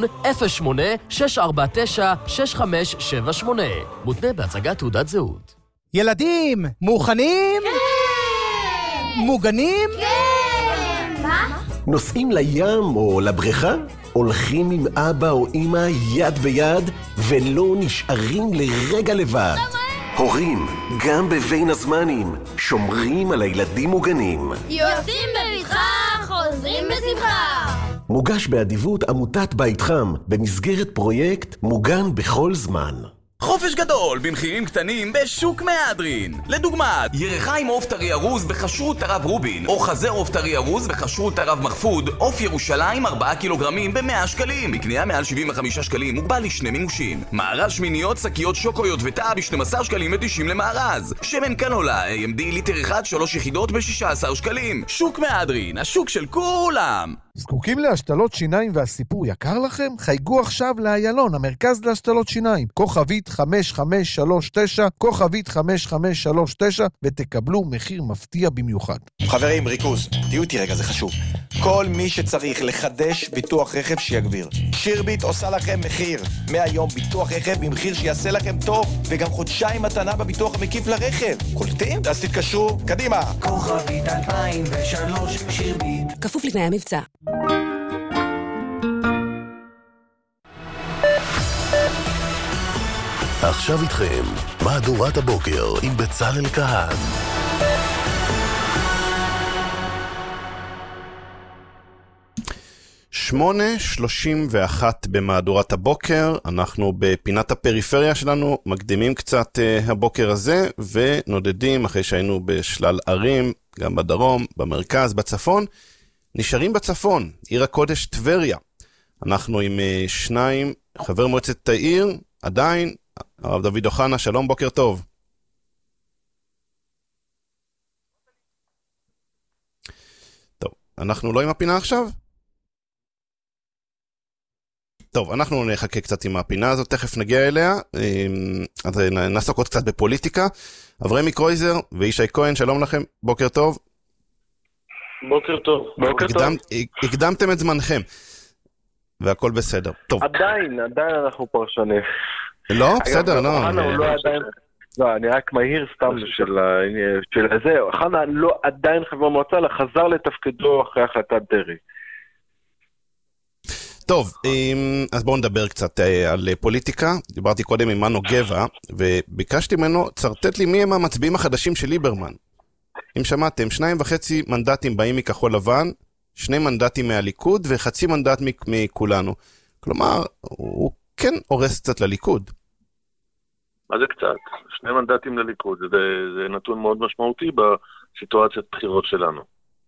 08-649-6578. מותנה בהצגת תעודת זהות. ילדים, מוכנים? כן! מוגנים? כן! מה? נוסעים לים או לבריכה? הולכים עם אבא או אמא יד ביד ולא נשארים לרגע לבד. הורים, גם בבין הזמנים, שומרים על הילדים מוגנים. יוצאים בבטחה, חוזרים בשמחה. מוגש באדיבות עמותת בית חם במסגרת פרויקט מוגן בכל זמן. חופש גדול במחירים קטנים בשוק מהדרין. לדוגמה, ירחיים עוף טרי ארוז בכשרות הרב רובין, או חזה עוף טרי ארוז בכשרות הרב מחפוד, עוף ירושלים 4 קילוגרמים ב100 שקלים. בקנייה מעל 75 שקלים מוגבל לשני מימושים. מארז שמיניות, שקיות שוקויות ותא ב12 שקלים ו90 למארז. שמן קנולה AMD ליטר 1 3 יחידות ב16 שקלים. שוק מהדרין, השוק של כולם. זקוקים להשתלות שיניים והסיפור יקר לכם? חייגו עכשיו לאיילון, המרכז להשתלות שיניים. כוכבית 5539, כוכבית 5539, ותקבלו מחיר מפתיע במיוחד. חברים, ריכוז, תהיו איתי רגע, זה חשוב. כל מי שצריך לחדש ביטוח רכב שיגביר. שירביט עושה לכם מחיר. מהיום ביטוח רכב במחיר שיעשה לכם טוב, וגם חודשיים מתנה בביטוח המקיף לרכב. קולטים? אז תתקשרו, קדימה. כוכבית 2003, שירביט. כפוף לתנאי המבצע. עכשיו איתכם, מהדורת הבוקר עם בצלאל כהן. שמונה 31 במהדורת הבוקר, אנחנו בפינת הפריפריה שלנו, מקדימים קצת הבוקר הזה, ונודדים אחרי שהיינו בשלל ערים, גם בדרום, במרכז, בצפון, נשארים בצפון, עיר הקודש טבריה. אנחנו עם שניים, חבר מועצת העיר, עדיין, הרב דוד אוחנה, שלום, בוקר טוב. טוב, אנחנו לא עם הפינה עכשיו? טוב, אנחנו נחכה קצת עם הפינה הזאת, תכף נגיע אליה, אז נעסוק עוד קצת בפוליטיקה. אברמי קרויזר וישי כהן, שלום לכם, בוקר טוב. בוקר טוב. בוקר טוב. הקדמתם את זמנכם, והכל בסדר. טוב. עדיין אנחנו פרשנים. לא, בסדר, לא. לא, אני רק מהיר סתם של זה. חנה לא עדיין חבר מועצה, אלא חזר לתפקידו אחרי החלטת דרעי. טוב, אז בואו נדבר קצת על פוליטיקה. דיברתי קודם עם מנו גבע, וביקשתי ממנו, צרטט לי מי הם המצביעים החדשים של ליברמן. אם שמעתם, 2.5 מנדטים באים מכחול לבן, 2 מנדטים מהליכוד וחצי מנדט מכולנו. כלומר, הוא כן הורס קצת לליכוד. מה זה קצת? 2 מנדטים לליכוד, זה נתון מאוד משמעותי בסיטואציית בחירות שלנו.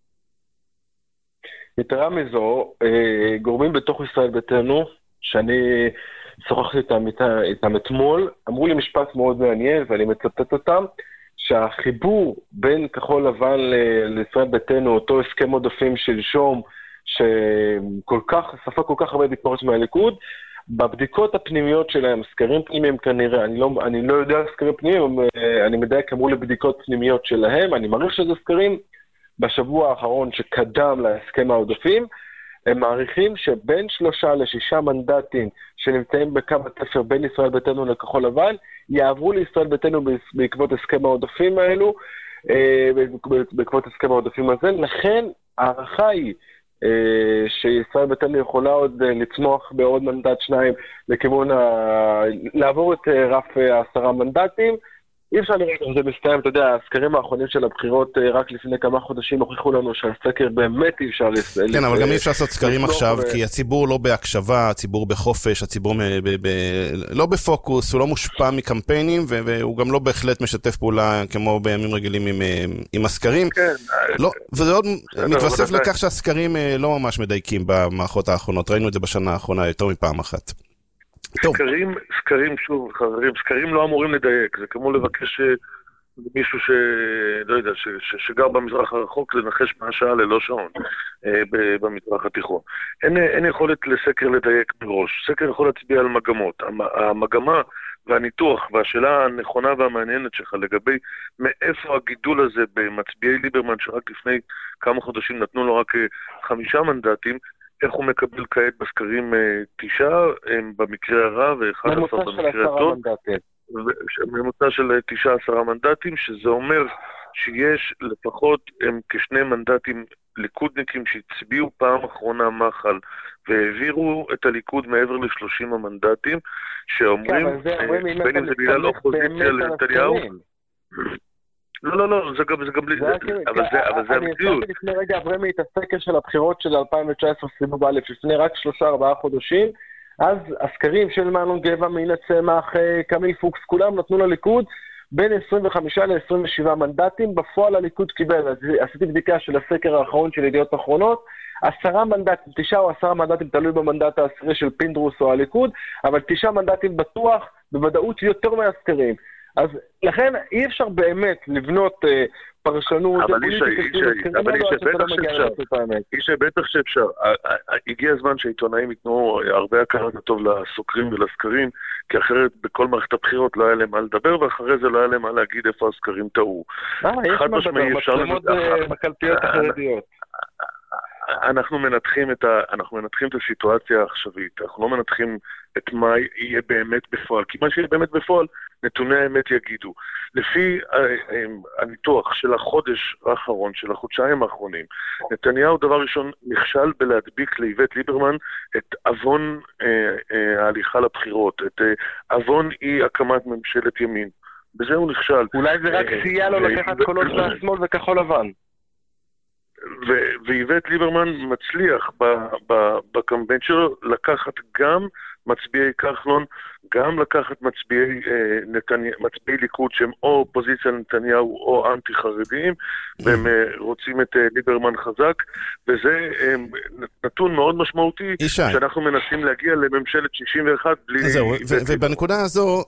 יתרה מזו, גורמים בתוך ישראל ביתנו, שאני שוחחתי איתם אתמול, אמרו לי משפט מאוד מעניין, ואני מצטט אותם, שהחיבור בין כחול לבן לישראל ביתנו, אותו הסכם עודפים שלשום, שכל כך, ספק כל כך הרבה ביקורת מהליכוד, בבדיקות הפנימיות שלהם, סקרים פנימיים כנראה, אני לא יודע סקרים פנימיים, אני מדייק, אמרו לבדיקות פנימיות שלהם, אני מעריך שזה סקרים, בשבוע האחרון שקדם להסכם העודפים, הם מעריכים שבין 3 ל6 מנדטים שנמצאים בקו התפר בין ישראל ביתנו לכחול לבן, יעברו לישראל ביתנו בעקבות הסכם העודפים האלו, בעקבות הסכם העודפים הזה. לכן הערכה היא שישראל ביתנו יכולה עוד לצמוח בעוד מנדט 2 לכיוון לעבור את רף 10 מנדטים. אי אפשר לראות אם זה מסתיים, אתה יודע, הסקרים האחרונים של הבחירות רק לפני כמה חודשים הוכיחו לנו שהסקר באמת אי אפשר לסקר. כן, אבל גם אי אפשר לעשות סקרים עכשיו, כי הציבור לא בהקשבה, הציבור בחופש, הציבור לא בפוקוס, הוא לא מושפע מקמפיינים, והוא גם לא בהחלט משתף פעולה כמו בימים רגילים עם הסקרים. וזה עוד מתווסף לכך שהסקרים לא ממש מדייקים במערכות האחרונות, ראינו את זה בשנה האחרונה יותר מפעם אחת. סקרים, שוב, חברים, סקרים לא אמורים לדייק, זה כמו לבקש מישהו לא יודע, שגר במזרח הרחוק לנחש מהשעה ללא שעון במזרח התיכון. אין יכולת לסקר לדייק בראש. סקר יכול להצביע על מגמות. המגמה והניתוח והשאלה הנכונה והמעניינת שלך לגבי מאיפה הגידול הזה במצביעי ליברמן שרק לפני כמה חודשים נתנו לו רק 5 מנדטים, איך הוא מקבל כעת בסקרים 9 במקרה הרע ו11 במקרה הטוב. ממוצע של 19 מנדטים, שזה אומר שיש לפחות כ2 מנדטים ליכודניקים שהצביעו פעם אחרונה מחל והעבירו את הליכוד מעבר ל30 המנדטים, שאומרים, בין אם זה בגלל אופוזיציה לנתניהו. לא, זה גם בלי, אבל זה המציאות. אני חושב לפני רגע אברמי את הסקר של הבחירות של 2019 סיבוב א' לפני רק 3-4 חודשים, אז הסקרים של מנון גבע, מינה צמח, קמיל פוקס, כולם נתנו לליכוד בין 25 ל-27 מנדטים, בפועל הליכוד קיבל, עשיתי בדיקה של הסקר האחרון של ידיעות אחרונות, 10 מנדטים, 9 או 10 מנדטים, תלוי במנדט העשירי של פינדרוס או הליכוד, אבל 9 מנדטים בטוח, בוודאות יותר מהסקרים. אז לכן אי אפשר באמת לבנות פרשנות. אבל איש בטח שאפשר. הגיע הזמן שהעיתונאים ייתנו הרבה הכרת הטוב לסוקרים ולסקרים, כי אחרת בכל מערכת הבחירות לא היה להם מה לדבר, ואחרי זה לא היה להם מה להגיד איפה הסקרים טעו. יש מה לדבר, מצלמות בקלפיות החרדיות. אנחנו מנתחים את הסיטואציה העכשווית, אנחנו לא מנתחים את מה יהיה באמת בפועל, כי מה שיהיה באמת בפועל, נתוני האמת יגידו. לפי הניתוח של החודש האחרון, של החודשיים האחרונים, נתניהו דבר ראשון נכשל בלהדביק לאיווט ליברמן את אבון ההליכה לבחירות, את אבון אי הקמת ממשלת ימין. בזה הוא נכשל. אולי זה רק סייע לו לקחת קולות מהשמאל וכחול לבן. ואיווט ליברמן מצליח בקמפיין שלו לקחת גם מצביעי כחלון, גם לקחת מצביעי ליכוד שהם או אופוזיציה לנתניהו או אנטי חרדיים, והם רוצים את ליברמן חזק, וזה נתון מאוד משמעותי שאנחנו מנסים להגיע לממשלת 61 בלי... ובנקודה הזו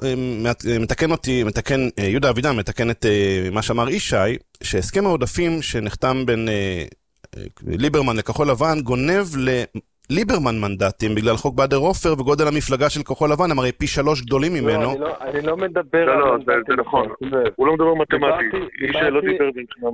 מתקן יהודה אבידן, מתקן את מה שאמר ישי, שהסכם העודפים שנחתם בין ליברמן לכחול לבן גונב ליברמן מנדטים בגלל חוק באדר עופר וגודל המפלגה של כחול לבן, הם הרי פי 3 גדולים ממנו. אני לא מדבר על מנדטים. זה נכון, הוא לא מדבר מתמטי, איש לא דיבר מבחינה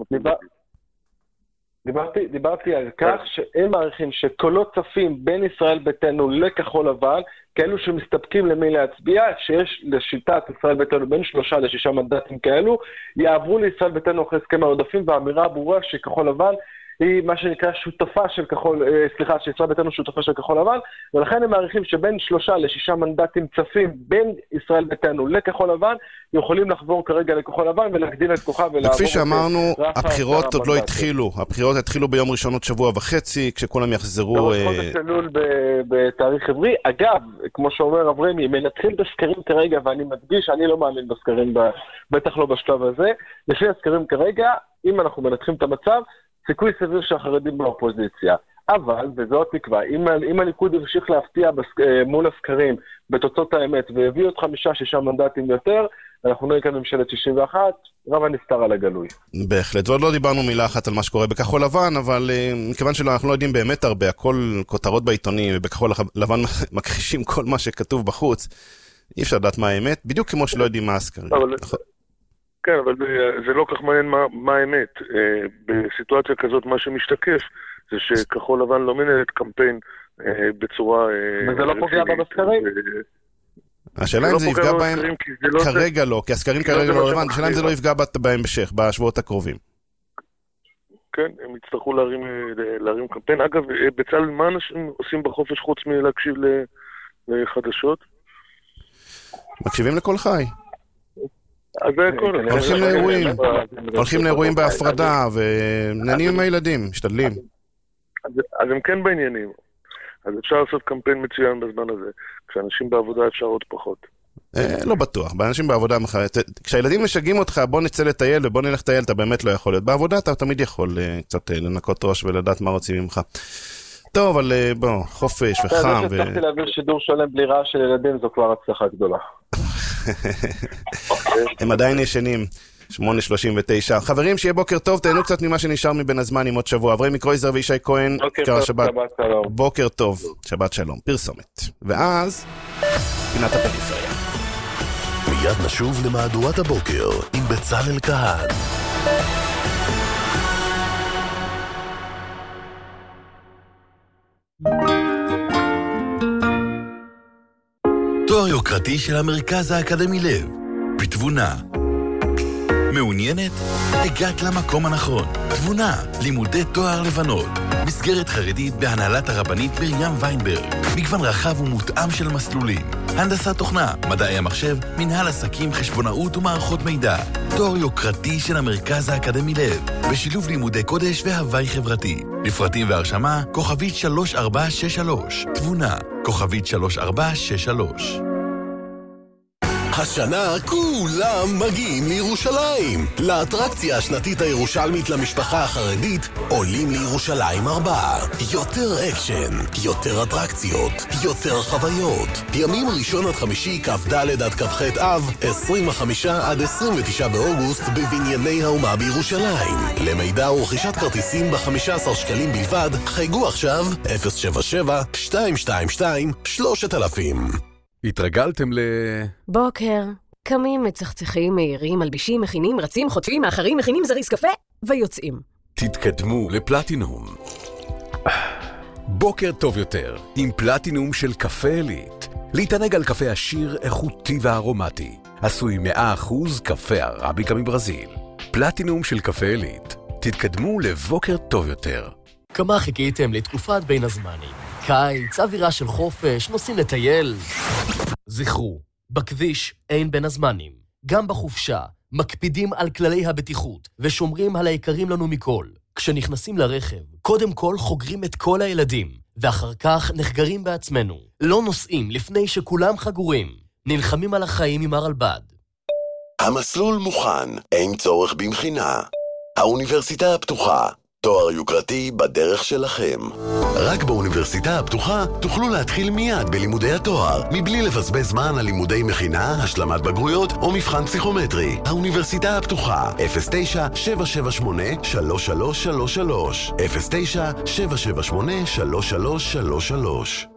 מתמטית. דיברתי על כך שהם מעריכים שקולות צפים בין ישראל ביתנו לכחול לבן, כאלו שמסתפקים למי להצביע, שיש לשיטת ישראל ביתנו בין 3 ל-6 מנדטים כאלו, יעברו לישראל ביתנו אחרי הסכם העודפים, והאמירה הברורה שכחול לבן היא מה שנקרא שותפה של שישראל ביתנו שותפה של כחול לבן, ולכן הם מעריכים שבין 3 ל-6 מנדטים צפים בין ישראל ביתנו לכחול לבן, יכולים לחבור כרגע לכחול לבן ולהגדיל את כוחה ולעבור... וכפי שאמרנו, הבחירות עוד לא התחילו. הבחירות התחילו ביום ראשון עוד שבוע וחצי, כשכולם יחזרו... חודש אלול בתאריך עברי. אגב, כמו שאומר אברמי, מנתחים בסקרים כרגע, ואני מדגיש, אני לא מאמין בסקרים, בטח לא בשלב הזה. לפי הסקרים כרגע, אם אנחנו מנתחים את המצב, סיכוי סביר שהחרדים באופוזיציה. אבל, וזאת תקווה, אם הליכוד ימשיך להפתיע מול הסקרים בתוצאות האמת, והביא עוד 5-6 מנדטים יותר, אנחנו נראה כאן ממשלת 61, רב הנסתר על הגלוי. בהחלט, ועוד לא דיברנו מילה אחת על מה שקורה בכחול לבן, אבל מכיוון שאנחנו לא יודעים באמת הרבה, הכל כותרות בעיתונים, ובכחול לבן מכחישים כל מה שכתוב בחוץ, אי אפשר לדעת מה האמת, בדיוק כמו שלא יודעים מה הסקרים. כן, אבל זה לא כך מעניין מה האמת. בסיטואציה כזאת מה שמשתקף זה שכחול לבן לא מנהלת קמפיין בצורה... וזה לא פוגע בסקרים? השאלה אם זה יפגע בהם כרגע לא, כי הסקרים כרגע לא רלוונטיים, השאלה אם זה לא יפגע בהם בשבועות הקרובים. כן, הם יצטרכו להרים קמפיין. אגב, בצל מה אנשים עושים בחופש חוץ מלהקשיב לחדשות? מקשיבים לכל חי. אז זה הכל. הולכים לאירועים בהפרדה ונהנים עם הילדים, משתדלים. אז הם כן בעניינים. אז אפשר לעשות קמפיין מצוין בזמן הזה. כשאנשים בעבודה אפשר עוד פחות. לא בטוח. באנשים בעבודה, כשהילדים משגעים אותך, בוא נצא לטייל ובוא נלך לטייל, אתה באמת לא יכול להיות. בעבודה אתה תמיד יכול קצת לנקות ראש ולדעת מה רוצים ממך. טוב, אבל בוא, חופש וחם. זה שצריכתי להעביר שידור שלם בלי רעש של ילדים, זו כבר הצלחה גדולה. הם עדיין ישנים. 8:39. חברים, שיהיה בוקר טוב, תהנו קצת ממה שנשאר מבין הזמן עם עוד שבוע. אברהם קרויזר וישי כהן, בוקר טוב, שבת שלום. בוקר טוב, שבת שלום, פרסומת. ואז, פינת הפריפריה. מיד נשוב למהדורת הבוקר עם בצלאל כהן. תואר יוקרתי של המרכז האקדמי לב, בתבונה. מעוניינת? הגעת למקום הנכון. תבונה, לימודי תואר לבנות. מסגרת חרדית בהנהלת הרבנית מרים ויינברג. מגוון רחב ומותאם של מסלולים. הנדסת תוכנה, מדעי המחשב, מנהל עסקים, חשבונאות ומערכות מידע. תואר יוקרתי של המרכז האקדמי לב, בשילוב לימודי קודש והווי חברתי. לפרטים והרשמה, כוכבית 3463. תבונה, כוכבית 3463. השנה כולם מגיעים לירושלים. לאטרקציה השנתית הירושלמית למשפחה החרדית עולים לירושלים 4. יותר אקשן, יותר אטרקציות, יותר חוויות. ימים ראשון עד חמישי, כ"ד עד כ"ח אב, 25 עד 29 באוגוסט בבנייני האומה בירושלים. למידע ורכישת כרטיסים ב-15 שקלים בלבד, חייגו עכשיו 077-222-3000. התרגלתם בוקר, קמים, מצחצחים, מהירים, מלבישים, מכינים, רצים, חוטפים, מאחרים, מכינים זריז קפה ויוצאים. תתקדמו לפלטינום. בוקר טוב יותר, עם פלטינום של קפה עילית. להתענג על קפה עשיר, איכותי וארומטי. עשוי 100% קפה ערביקה מברזיל. פלטינום של קפה עילית. תתקדמו לבוקר טוב יותר. כמה חיכיתם לתקופת בין הזמנים? קיץ, אווירה של חופש, נוסעים לטייל. זכרו, בכביש אין בין הזמנים. גם בחופשה, מקפידים על כללי הבטיחות ושומרים על היקרים לנו מכל. כשנכנסים לרכב, קודם כל חוגרים את כל הילדים, ואחר כך נחגרים בעצמנו. לא נוסעים לפני שכולם חגורים. נלחמים על החיים עם הרלב"ד. המסלול מוכן, אין צורך במכינה. האוניברסיטה הפתוחה. תואר יוקרתי בדרך שלכם. רק באוניברסיטה הפתוחה תוכלו להתחיל מיד בלימודי התואר, מבלי לבזבז זמן על לימודי מכינה, השלמת בגרויות או מבחן פסיכומטרי. האוניברסיטה הפתוחה, 09-778-3333. 09-778-3333.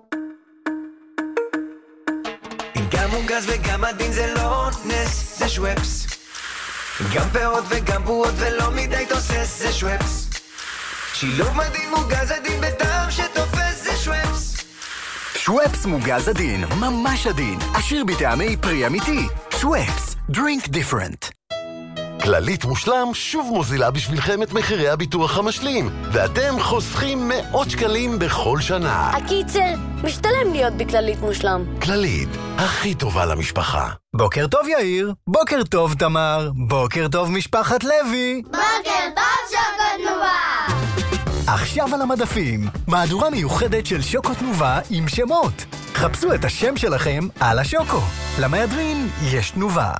אם גם מוגז וגם עדין זה לא נס, זה שוואפס. גם פירות וגם בועות ולא מדי תוסס, זה שוואפס. שילוב מדהים מוגז עדין בטעם שתופס, זה שוואפס. שוואפס מוגז עדין, ממש עדין, עשיר בטעמי פרי אמיתי. שוואפס, drink different. כללית מושלם שוב מוזילה בשבילכם את מחירי הביטוח המשלים, ואתם חוסכים מאות שקלים בכל שנה. הקיצר, משתלם להיות בכללית מושלם. כללית, הכי טובה למשפחה. בוקר טוב יאיר, בוקר טוב תמר, בוקר טוב משפחת לוי. בוקר טוב שוקו תנובה. עכשיו על המדפים, מהדורה מיוחדת של שוקו תנובה עם שמות. חפשו את השם שלכם על השוקו. למהדרין יש תנובה.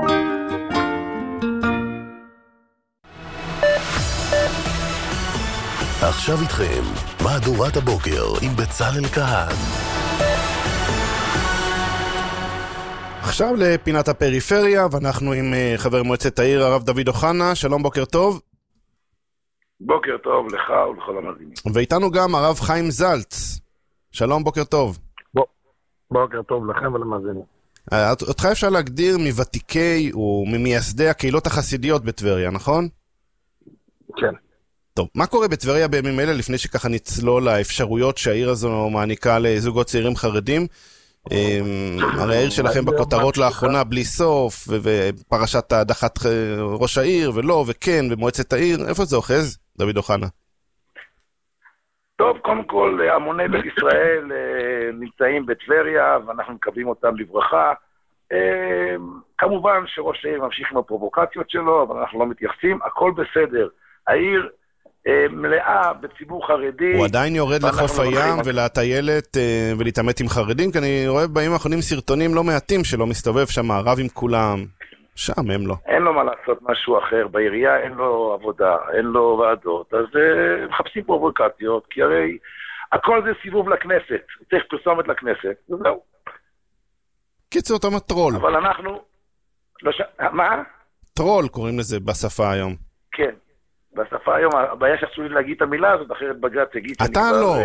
עכשיו איתכם, מהדורת הבוקר עם בצלאל כהן. עכשיו לפינת הפריפריה, ואנחנו עם חבר מועצת העיר, הרב דוד אוחנה. שלום, בוקר טוב. בוקר טוב לך ולכל המאזינים. ואיתנו גם הרב חיים זלץ. שלום, בוקר טוב. בוקר טוב לכם ולמאזינים. אותך אפשר להגדיר מוותיקי וממייסדי הקהילות החסידיות בטבריה, נכון? כן. טוב, מה קורה בטבריה בימים אלה לפני שככה נצלול לאפשרויות שהעיר הזו מעניקה לזוגות צעירים חרדים? הרי העיר שלכם בכותרות לאחרונה בלי סוף, ופרשת הדחת ראש העיר, ולא, וכן, ומועצת העיר. איפה זה אוחז, דוד אוחנה? טוב, קודם כל, המוני בית ישראל נמצאים בטבריה, ואנחנו מקבלים אותם לברכה. כמובן שראש העיר ממשיך עם הפרובוקציות שלו, אבל אנחנו לא מתייחסים, הכל בסדר. העיר מלאה בציבור חרדי. הוא עדיין יורד לחוף הים ולטיילת ולהתעמת עם חרדים, כי אני רואה בימים האחרונים סרטונים לא מעטים שלא מסתובב שם, רב עם כולם. שם הם לא. אין לו מה לעשות משהו אחר, בעירייה אין לו עבודה, אין לו ועדות, אז מחפשים פרובוקציות, כי הרי הכל זה סיבוב לכנסת, צריך פרסומת לכנסת, וזהו. קיצור, אתה מטרול. אבל אנחנו... מה? טרול קוראים לזה בשפה היום. כן, בשפה היום, הבעיה שאסור לי להגיד את המילה הזאת, אחרת בג"ץ יגיד שאני אתה לא,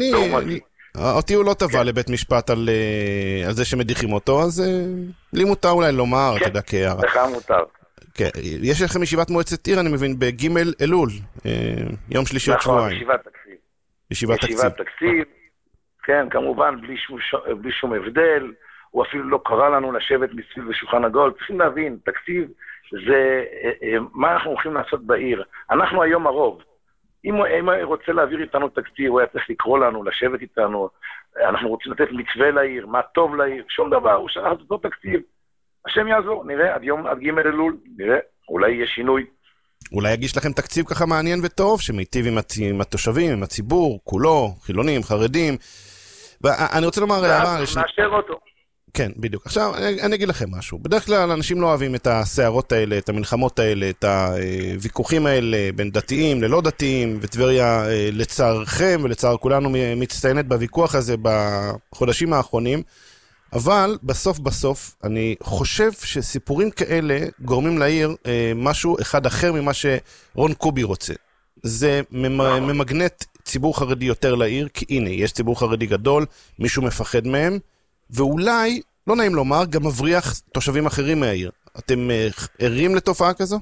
אותי הוא לא תבע לבית משפט על זה שמדיחים אותו, אז לי מותר אולי לומר, אתה יודע, כהערה. לך מותר. כן, יש לכם ישיבת מועצת עיר, אני מבין, בג' אלול, יום שלישי עוד שבועיים. נכון, ישיבת תקציב. ישיבת תקציב, כן, כמובן, בלי שום הבדל, הוא אפילו לא קרא לנו לשבת מסביב לשולחן עגול. צריכים להבין, תקציב זה מה אנחנו הולכים לעשות בעיר. אנחנו היום הרוב. אם הוא רוצה להעביר איתנו תקציב, הוא היה צריך לקרוא לנו, לשבת איתנו, אנחנו רוצים לתת מצווה לעיר, מה טוב לעיר, שום דבר, הוא שלח את אותו תקציב. השם יעזור, נראה, עד ג' אלול, נראה, אולי יהיה שינוי. אולי יגיש לכם תקציב ככה מעניין וטוב, שמיטיב עם התושבים, עם הציבור, כולו, חילונים, חרדים. ואני רוצה לומר, נאשר אותו. כן, בדיוק. עכשיו, אני אגיד לכם משהו. בדרך כלל אנשים לא אוהבים את הסערות האלה, את המלחמות האלה, את הוויכוחים האלה בין דתיים ללא דתיים, וטבריה לצערכם ולצער כולנו מצטיינת בוויכוח הזה בחודשים האחרונים. אבל בסוף אני חושב שסיפורים כאלה גורמים לעיר משהו אחד אחר ממה שרון קובי רוצה. זה ממגנט ציבור חרדי יותר לעיר, כי הנה, יש ציבור חרדי גדול, מישהו מפחד מהם, ואולי, לא נעים לומר, גם מבריח תושבים אחרים מהעיר. אתם ערים לתופעה כזו?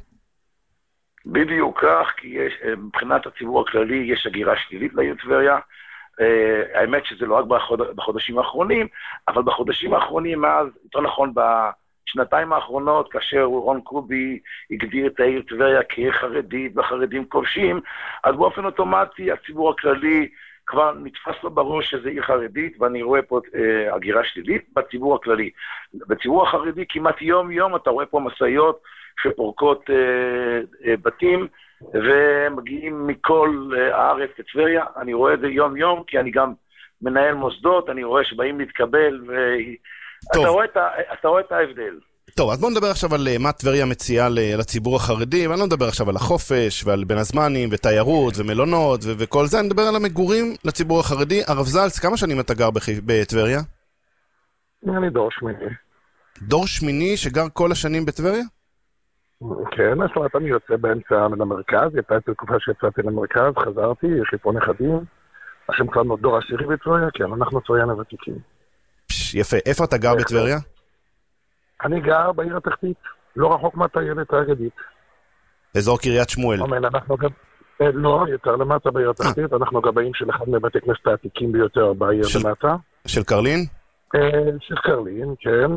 בדיוק כך, כי מבחינת הציבור הכללי יש הגירה שלילית לעיר טבריה. האמת שזה לא רק בחודשים האחרונים, אבל בחודשים האחרונים, מאז, יותר נכון, בשנתיים האחרונות, כאשר רון קובי הגדיר את העיר טבריה כעיר חרדית והחרדים כובשים, אז באופן אוטומטי הציבור הכללי כבר נתפס לו בראש שזה עיר חרדית, ואני רואה פה הגירה שלילית בציבור הכללי. בציבור החרדי כמעט יום אתה רואה פה מסעיות שפורקות בתים, ומגיעים מכל הארץ לטבריה. אני רואה את זה יום כי אני גם מנהל מוסדות, אני רואה שבאים להתקבל, אתה רואה את ההבדל. טוב, אז בואו נדבר עכשיו על מה טבריה מציעה לציבור החרדי, ואני לא מדבר עכשיו על החופש ועל בין הזמנים ותיירות ומלונות וכל זה, אני מדבר על המגורים לציבור החרדי. הרב זלץ, כמה שנים אתה גר בטבריה? אני דור שמיני. דור שמיני שגר כל השנים בטבריה? כן, זאת אומרת, אני יוצא באמצע למרכז, הייתה תקופה שיצאתי למרכז, חזרתי, יש לי פה נכדים, השם קראנו דור עשירי בטבריה, כן, אנחנו טבריינים ותיקים. יפה, איפה אתה גר בטבריה? אני גר בעיר התחתית, לא רחוק מהטיילת האגדית. אזור קריית שמואל. לא, יותר למטה בעיר התחתית, אנחנו גבאים של אחד מבתי כנסת העתיקים ביותר בעיר למטה. של קרלין? של קרלין, כן.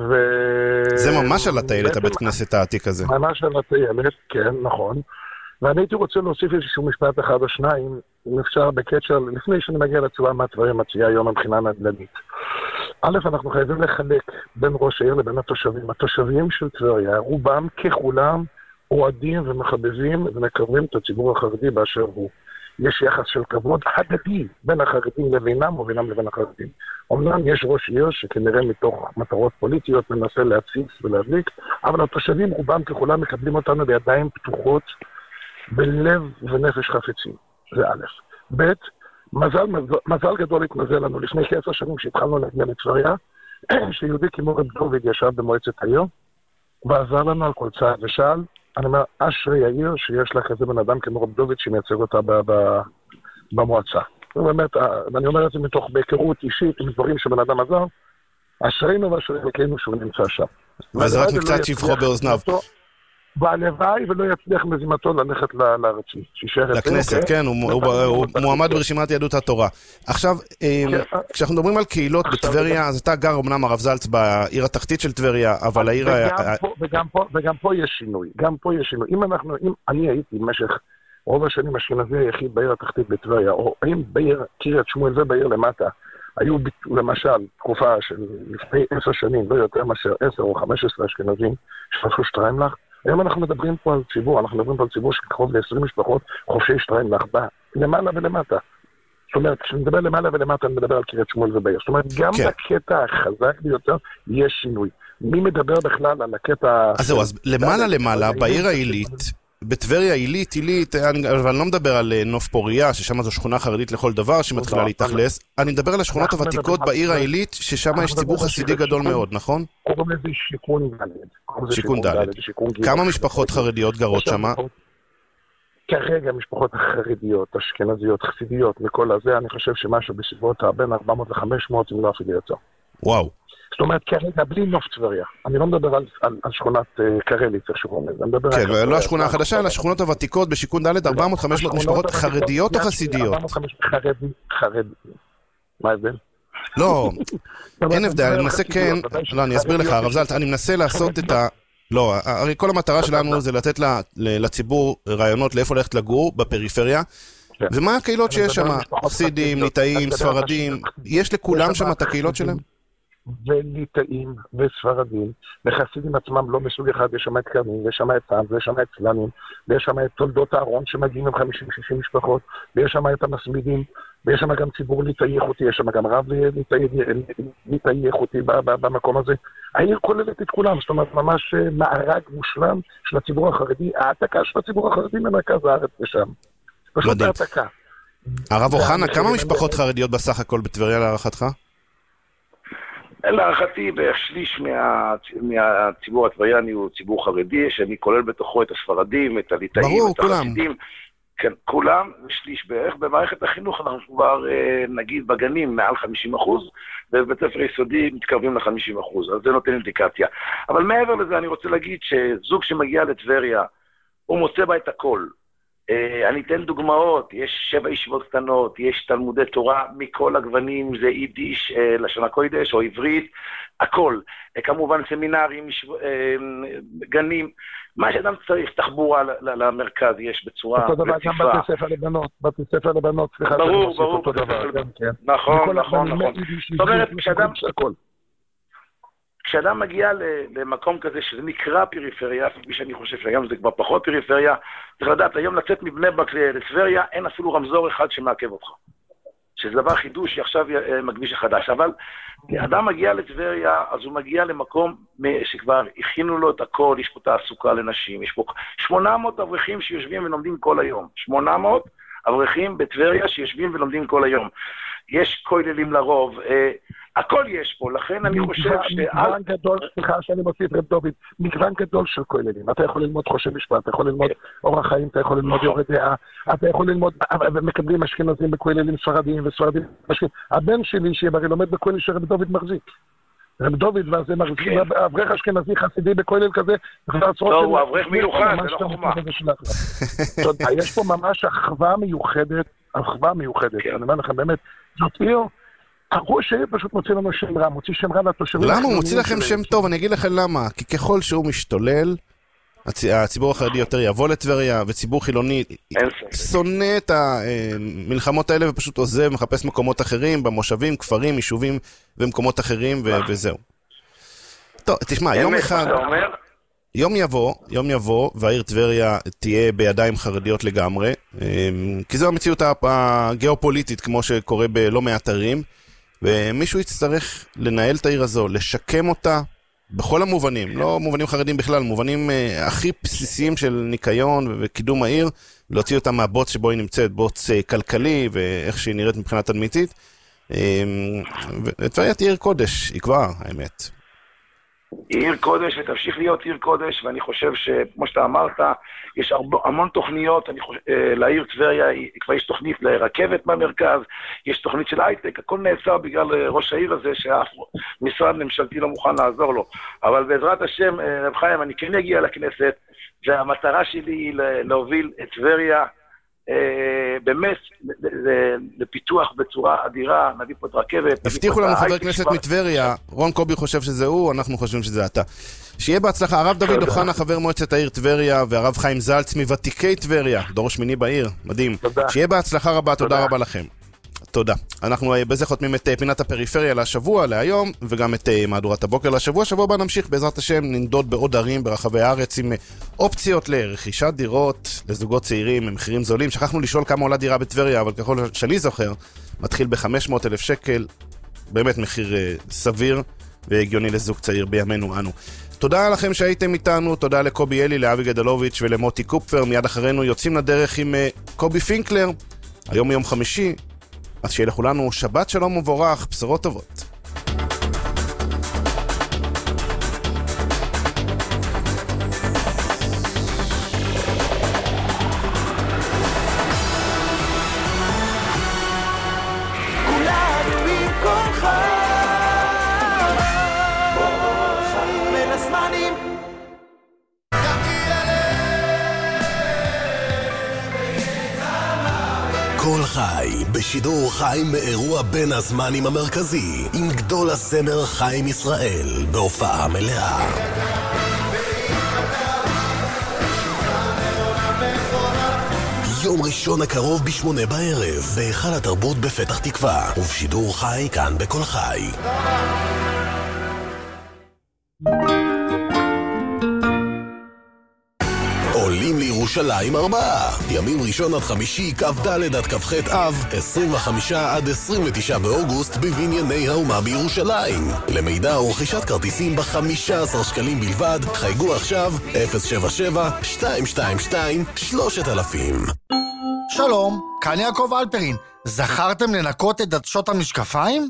זה ממש על הטיילת, הבית כנסת העתיק הזה. ממש על הטיילת, כן, נכון. ואני הייתי רוצה להוסיף איזשהו משפט אחד או שניים, אם אפשר בקשר, לפני שאני מגיע לתשובה מה דברים מציעה היום מבחינה נדל"נית. א', אנחנו חייבים לחלק בין ראש העיר לבין התושבים. התושבים של טבריה, רובם ככולם אוהדים ומחבבים ומקרבים את הציבור החרדי באשר הוא. יש יחס של כבוד הדדי בין החרדים לבינם ובינם לבין החרדים. אומנם יש ראש עיר שכנראה מתוך מטרות פוליטיות מנסה להציץ ולהדליק, אבל התושבים רובם ככולם מקבלים אותנו בידיים פתוחות, בלב ונפש חפצים. זה א'. ב', מזל גדול התמזל לנו לפני כ10 שנים שהתחלנו להגיע לטבריה, שיהודי כמו רב דוד ישב במועצת העיר, ועזר לנו על כל צעד ושאל. אני אומר, אשרי העיר שיש לה כזה בן אדם כמו רב דוד שמייצג אותה במועצה. באמת, ואני אומר את זה מתוך בהיכרות אישית עם דברים שבן אדם עזר, אשרינו ואשרי אלוקינו שהוא נמצא שם. וזה רק מקצת שבחו באוזניו. והלוואי ולא יצליח מזימתו ללכת לארצי. לכנסת, כן, הוא מועמד ברשימת יהדות התורה. עכשיו, כשאנחנו מדברים על קהילות בטבריה, אז אתה גר אמנם הרב זלץ בעיר התחתית של טבריה, אבל העיר... וגם פה יש שינוי, אם אני הייתי במשך רוב השנים אשכנזי היחיד בעיר התחתית בטבריה, או אם בעיר קריית שמואל ובעיר למטה, היו למשל תקופה של לפני 10 שנים, לא יותר מאשר 10 או 15 אשכנזים, שפתחו שטריימלך. היום אנחנו מדברים פה על ציבור, של קרוב ל-20 משפחות חופשי שטריימלך, למעלה ולמטה. זאת אומרת, כשנדבר למעלה ולמטה, אני מדבר על קריית שמואל ובעיר. זאת אומרת, גם בקטע החזק ביותר יש שינוי. מי מדבר בכלל על הקטע... אז זהו, אז למעלה, בעיר העילית, בטבריה עילית, אבל אני לא מדבר על נוף פוריה, ששם זו שכונה חרדית לכל דבר שמתחילה להתאכלס. אני מדבר על השכונות הוותיקות בעיר העילית, ששם יש ציבור חסידי גדול מאוד, נכון? קוראים לזה שיכון ד'. שיכון ד'. כמה משפחות חרדיות גרות שם? כרגע משפחות חרדיות, אשכנזיות, חסידיות, וכל הזה, אני חושב שמשהו בסביבות בין 400 ל-500, אם לא אפילו יותר. וואו. זאת אומרת, כרגע בלי נוף טבריה. אני לא מדבר על שכונת קרליץ, איך שקוראים לזה. כן, לא השכונה החדשה, אלא השכונות הוותיקות בשיכון ד' 400-500 משפחות חרדיות או חסידיות? 400 חרדיות. מה ההבדל? לא, אין הבדל, אני מנסה כן, לא, אני אסביר לך, הרב זלץ, אני מנסה לעשות את ה... לא, הרי כל המטרה שלנו זה לתת לציבור רעיונות לאיפה ללכת לגור בפריפריה, ומה הקהילות שיש שם? חסידים, ליטאים, ספרדים, יש לכולם שם את הקהילות שלהם? וליטאים וספרדים, וחסידים עצמם לא מסוג אחד, יש שם את קרנים, יש שם את טעם, ויש שם את צלנים, ויש שם את תולדות הארון שמגיעים עם 50-60 משפחות, ויש שם את המסמידים, ויש שם גם ציבור ליטאי איכותי, יש שם גם רב ליטאי איכותי במקום הזה. העיר כוללת את כולם, זאת אומרת ממש מארג מושלם של הציבור החרדי, העתקה של הציבור החרדי ממרכז הארץ ושם. פשוט העתקה. הרב אוחנה, כמה משפחות חרדיות בסך הכל בטבריה להערכתך? להערכתי בערך שליש מהציבור הטברייני הוא ציבור חרדי, שאני כולל בתוכו את הספרדים, את הליטאים, את החסידים. כן, כולם, שליש בערך. במערכת החינוך אנחנו כבר נגיד בגנים מעל 50%, ובבית ספר יסודי מתקרבים ל-50%, אז זה נותן אינדיקציה. אבל מעבר לזה אני רוצה להגיד שזוג שמגיע לטבריה, הוא מוצא בה את הכל. אני אתן דוגמאות, יש 7 ישיבות קטנות, יש תלמודי תורה מכל הגוונים, זה יידיש, לשון הקודש או עברית, הכל. כמובן סמינרים, גנים, מה שאדם צריך, תחבורה למרכז יש בצורה רציפה. אותו דבר גם בתי ספר לבנות, סליחה. ברור, נכון. זאת אומרת, כשאדם מגיע למקום כזה שזה נקרא פריפריה, כפי שאני חושב שהיום זה כבר פחות פריפריה, צריך לדעת, היום לצאת מבני ברק לטבריה, אין אפילו רמזור אחד שמעכב אותך. שזה דבר חידוש שעכשיו מכביש החדש. אבל אדם מגיע לטבריה, אז הוא מגיע למקום שכבר הכינו לו את הכל, יש פה תעסוקה לנשים, יש פה 800 אברכים שיושבים ולומדים כל היום. 800 אברכים בטבריה שיושבים ולומדים כל היום. יש כוללים לרוב, הכל יש פה, לכן אני חושב מגוון גדול, סליחה שאני מוסיף רב דוד, מגוון גדול של כוללים. אתה יכול ללמוד חושב משפט, אתה יכול ללמוד אורח חיים, אתה יכול ללמוד יורד דעה, אתה יכול ללמוד, ומקבלים אשכנזים בכוללים ספרדיים וספרדים. הבן שלי שיהיה בריא לומד בכולל שרב דוד מחזיק. רב דוד וזה מחזיק, אברך אשכנזי חסידי בכולל כזה. לא, הוא אברך מיוחד, זה לא חוכמה. יש פה ממש אחווה מיוחדת. אני אומר לכם באמת, זאת עיר, הראש העיר פשוט מוציא לנו שם רע, מוציא שם רע לתושבים. למה? הוא מוציא לכם שם טוב, אני אגיד לכם למה. כי ככל שהוא משתולל, הציבור החרדי יותר יבוא לטבריה, וציבור חילוני שונא את המלחמות האלה ופשוט עוזב, מחפש מקומות אחרים, במושבים, כפרים, יישובים ומקומות אחרים, וזהו. טוב, תשמע, יום אחד... יום יבוא, והעיר טבריה תהיה בידיים חרדיות לגמרי, כי זו המציאות הגיאופוליטית, כמו שקורה בלא מעט ערים, ומישהו יצטרך לנהל את העיר הזו, לשקם אותה בכל המובנים, לא מובנים חרדים בכלל, מובנים הכי בסיסיים של ניקיון וקידום העיר, להוציא אותה מהבוץ שבו היא נמצאת, בוץ כלכלי ואיך שהיא נראית מבחינה תדמיתית. וטבריה תהיה עיר קודש, היא כבר, האמת. היא עיר קודש ותמשיך להיות עיר קודש, ואני חושב שכמו שאתה אמרת, יש המון תוכניות, לעיר טבריה, כבר יש תוכנית לרכבת במרכז, יש תוכנית של הייטק, הכל נעשה בגלל ראש העיר הזה, שאף משרד ממשלתי לא מוכן לעזור לו. אבל בעזרת השם, רב חיים, אני כן אגיע לכנסת, והמטרה שלי היא להוביל את טבריה, באמת לפיתוח בצורה אדירה, נביא פה את רכבת. הבטיחו לנו חבר כנסת מטבריה, רון קובי חושב שזה הוא, אנחנו חושבים שזה אתה. שיהיה בהצלחה, הרב דוד אוחנה, חבר מועצת העיר טבריה, והרב חיים זלץ מוותיקי טבריה, דור שמיני בעיר, מדהים. שיהיה בהצלחה רבה, תודה רבה לכם. תודה. אנחנו בזה חותמים את פינת הפריפריה לשבוע, להיום, וגם את מהדורת הבוקר לשבוע. שבוע הבא נמשיך בעזרת השם, ננדוד בעוד ערים ברחבי הארץ עם אופציות לרכישת דירות לזוגות צעירים במחירים זולים. שכחנו לשאול כמה עולה דירה בטבריה, אבל ככל שאני זוכר, מתחיל ב-500,000 שקל, באמת מחיר סביר והגיוני לזוג צעיר בימינו אנו. תודה לכם שהייתם איתנו, תודה לקובי אלי, לאבי גדלוביץ' ולמוטי קופפר. מיד אחרינו יוצאים לדרך עם קובי פינקלר. היום יום חמישי, אז שיהיה לכולנו שבת שלום ובורך, בשורות טובות. כל חי, בשידור חי מאירוע בין הזמנים המרכזי, עם גדול הזמר חיים ישראל, בהופעה מלאה. יום ראשון הקרוב ב8 בערב, בהיכל התרבות בפתח תקווה, ובשידור חי כאן בכל חי. עולים לירושלים 4. ימים ראשון עד חמישי, כ"ד עד כ"ח אב, 25 עד 29 באוגוסט בבנייני האומה בירושלים. למידע ורכישת כרטיסים ב-15 שקלים בלבד, חייגו עכשיו 077-222-3000. שלום, כאן יעקב אלפרין. זכרתם לנקות את דדשות המשקפיים?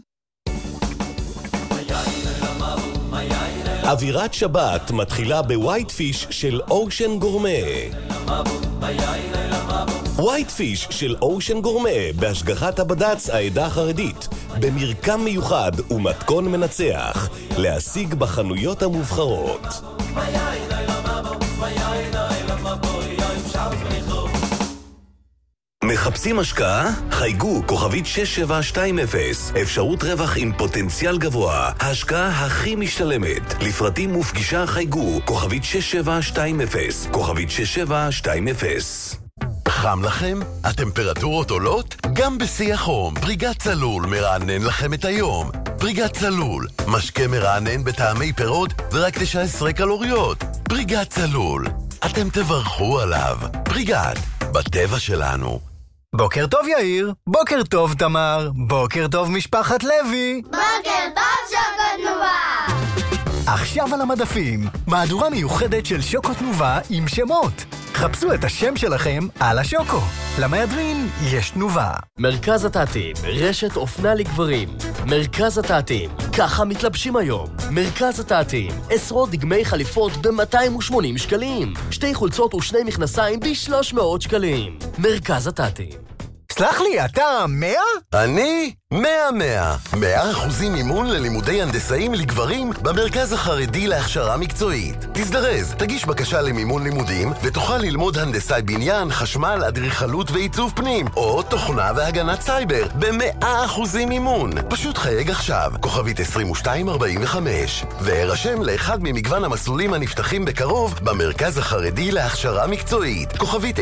אווירת שבת מתחילה בווייט פיש של אושן גורמה. ווייט פיש של אושן גורמה בהשגחת הבד"ץ העדה החרדית, במרקם מיוחד ומתכון מנצח, להשיג בחנויות המובחרות. מחפשים השקעה? חייגו כוכבית 6720, אפשרות רווח עם פוטנציאל גבוה, ההשקעה הכי משתלמת. לפרטים ופגישה חייגו כוכבית 6720, כוכבית 6720. חם לכם? הטמפרטורות עולות? גם בשיא החום, פריגת צלול מרענן לכם את היום. פריגת צלול, משקה מרענן בטעמי פירות ורק 19 קלוריות. פריגת צלול, אתם תברכו עליו. פריגת, בטבע שלנו. בוקר טוב יאיר, בוקר טוב תמר, בוקר טוב משפחת לוי. בוקר טוב שוקו-תנובה. עכשיו על המדפים, מהדורה מיוחדת של שוקו-תנובה עם שמות. חפשו את השם שלכם על השוקו. למהדרין יש תנובה. מרכז התעתים, רשת אופנה לגברים. מרכז התעתים, ככה מתלבשים היום. מרכז התעתים, עשרות דגמי חליפות ב-280 שקלים. 2 חולצות ו2 מכנסיים ב-300 שקלים. מרכז התעתים. סלח לי, אתה 100? אני 100. 100% מימון ללימודי הנדסאים לגברים במרכז החרדי להכשרה מקצועית. תזדרז, תגיש בקשה למימון לימודים ותוכל ללמוד הנדסאי בניין, חשמל, אדריכלות ועיצוב פנים, או תוכנה והגנת סייבר ב100% מימון. פשוט חייג עכשיו, כוכבית 2245, והירשם לאחד ממגוון המסלולים הנפתחים בקרוב במרכז החרדי להכשרה מקצועית, כוכבית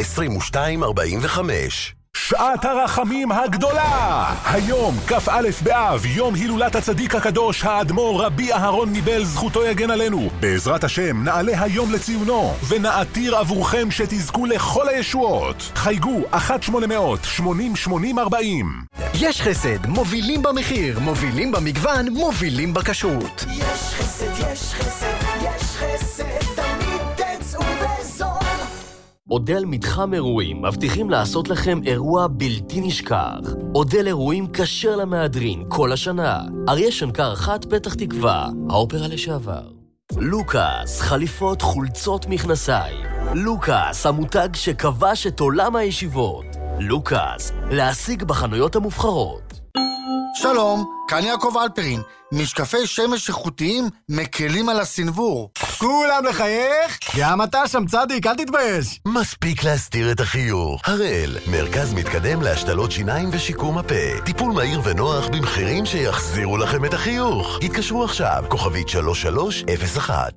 2245. שעת הרחמים הגדולה! היום, כ"א באב, יום הילולת הצדיק הקדוש, האדמו"ר רבי אהרון מבעלז, זכותו יגן עלינו. בעזרת השם, נעלה היום לציונו, ונעתיר עבורכם שתזכו לכל הישועות. חייגו 1-800-80-80-40. יש חסד, מובילים במחיר, מובילים במגוון, מובילים בכשרות. יש חסד, יש חסד, יש חסד, תמיד תצאו בזול. אודל מתחם אירועים מבטיחים לעשות לכם אירוע בלתי נשכח. אודל אירועים כשר למהדרין כל השנה. אריה שנקר 1 פתח תקווה, האופרה לשעבר. לוקאס, חליפות, חולצות, מכנסיים. לוקאס, המותג שכבש את עולם הישיבות. לוקאס, להשיג בחנויות המובחרות. שלום, כאן יעקב אלפרין. משקפי שמש איכותיים מקלים על הסנבור. כולם לחייך? גם אתה שם צדיק, אל תתבייש. מספיק להסתיר את החיוך. הראל, מרכז מתקדם להשתלות שיניים ושיקום הפה. טיפול מהיר ונוח במחירים שיחזירו לכם את החיוך. התקשרו עכשיו, כוכבית 3301.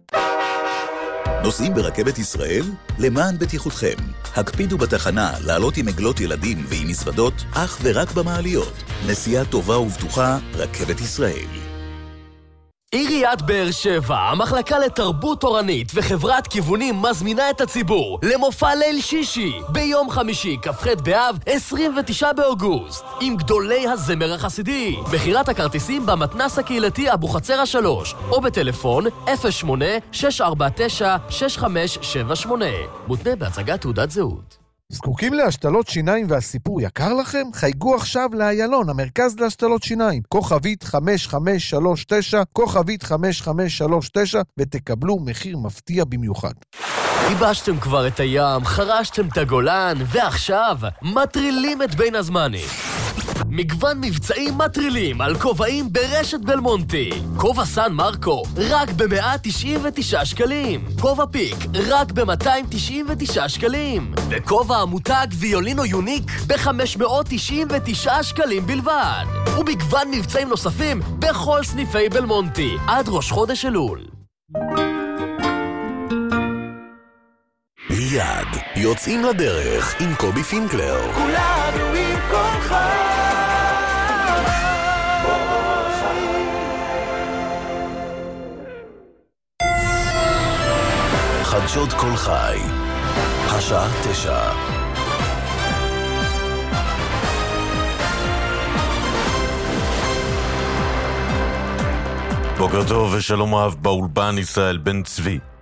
נוסעים ברכבת ישראל? למען בטיחותכם. הקפידו בתחנה לעלות עם עגלות ילדים ועם מזוודות, אך ורק במעליות. נסיעה טובה ובטוחה, רכבת ישראל. עיריית באר שבע, המחלקה לתרבות תורנית וחברת כיוונים מזמינה את הציבור למופע ליל שישי ביום חמישי, כ"ח באב, 29 באוגוסט, עם גדולי הזמר החסידי. מחירת הכרטיסים במתנס הקהילתי אבו חצרה 3 או בטלפון 08-649-6578. מותנה בהצגת תעודת זהות. זקוקים להשתלות שיניים והסיפור יקר לכם? חייגו עכשיו לאיילון, המרכז להשתלות שיניים. כוכבית 5539, כוכבית 5539, ותקבלו מחיר מפתיע במיוחד. ייבשתם כבר את הים, חרשתם את הגולן, ועכשיו מטרילים את בין הזמנים. מגוון מבצעים מטרילים על כובעים ברשת בלמונטי. כובע סן מרקו רק ב-199 שקלים. כובע פיק רק ב-299 שקלים. וכובע המותג ויולינו יוניק ב-599 שקלים בלבד. ומגוון מבצעים נוספים בכל סניפי בלמונטי עד ראש חודש אלול. מיד יוצאים לדרך עם קובי פינקלר. כולנו עם כל חי. חדשות כל חי, השעה 9. בוקר טוב ושלום רב, באולפן ישראל בן צבי.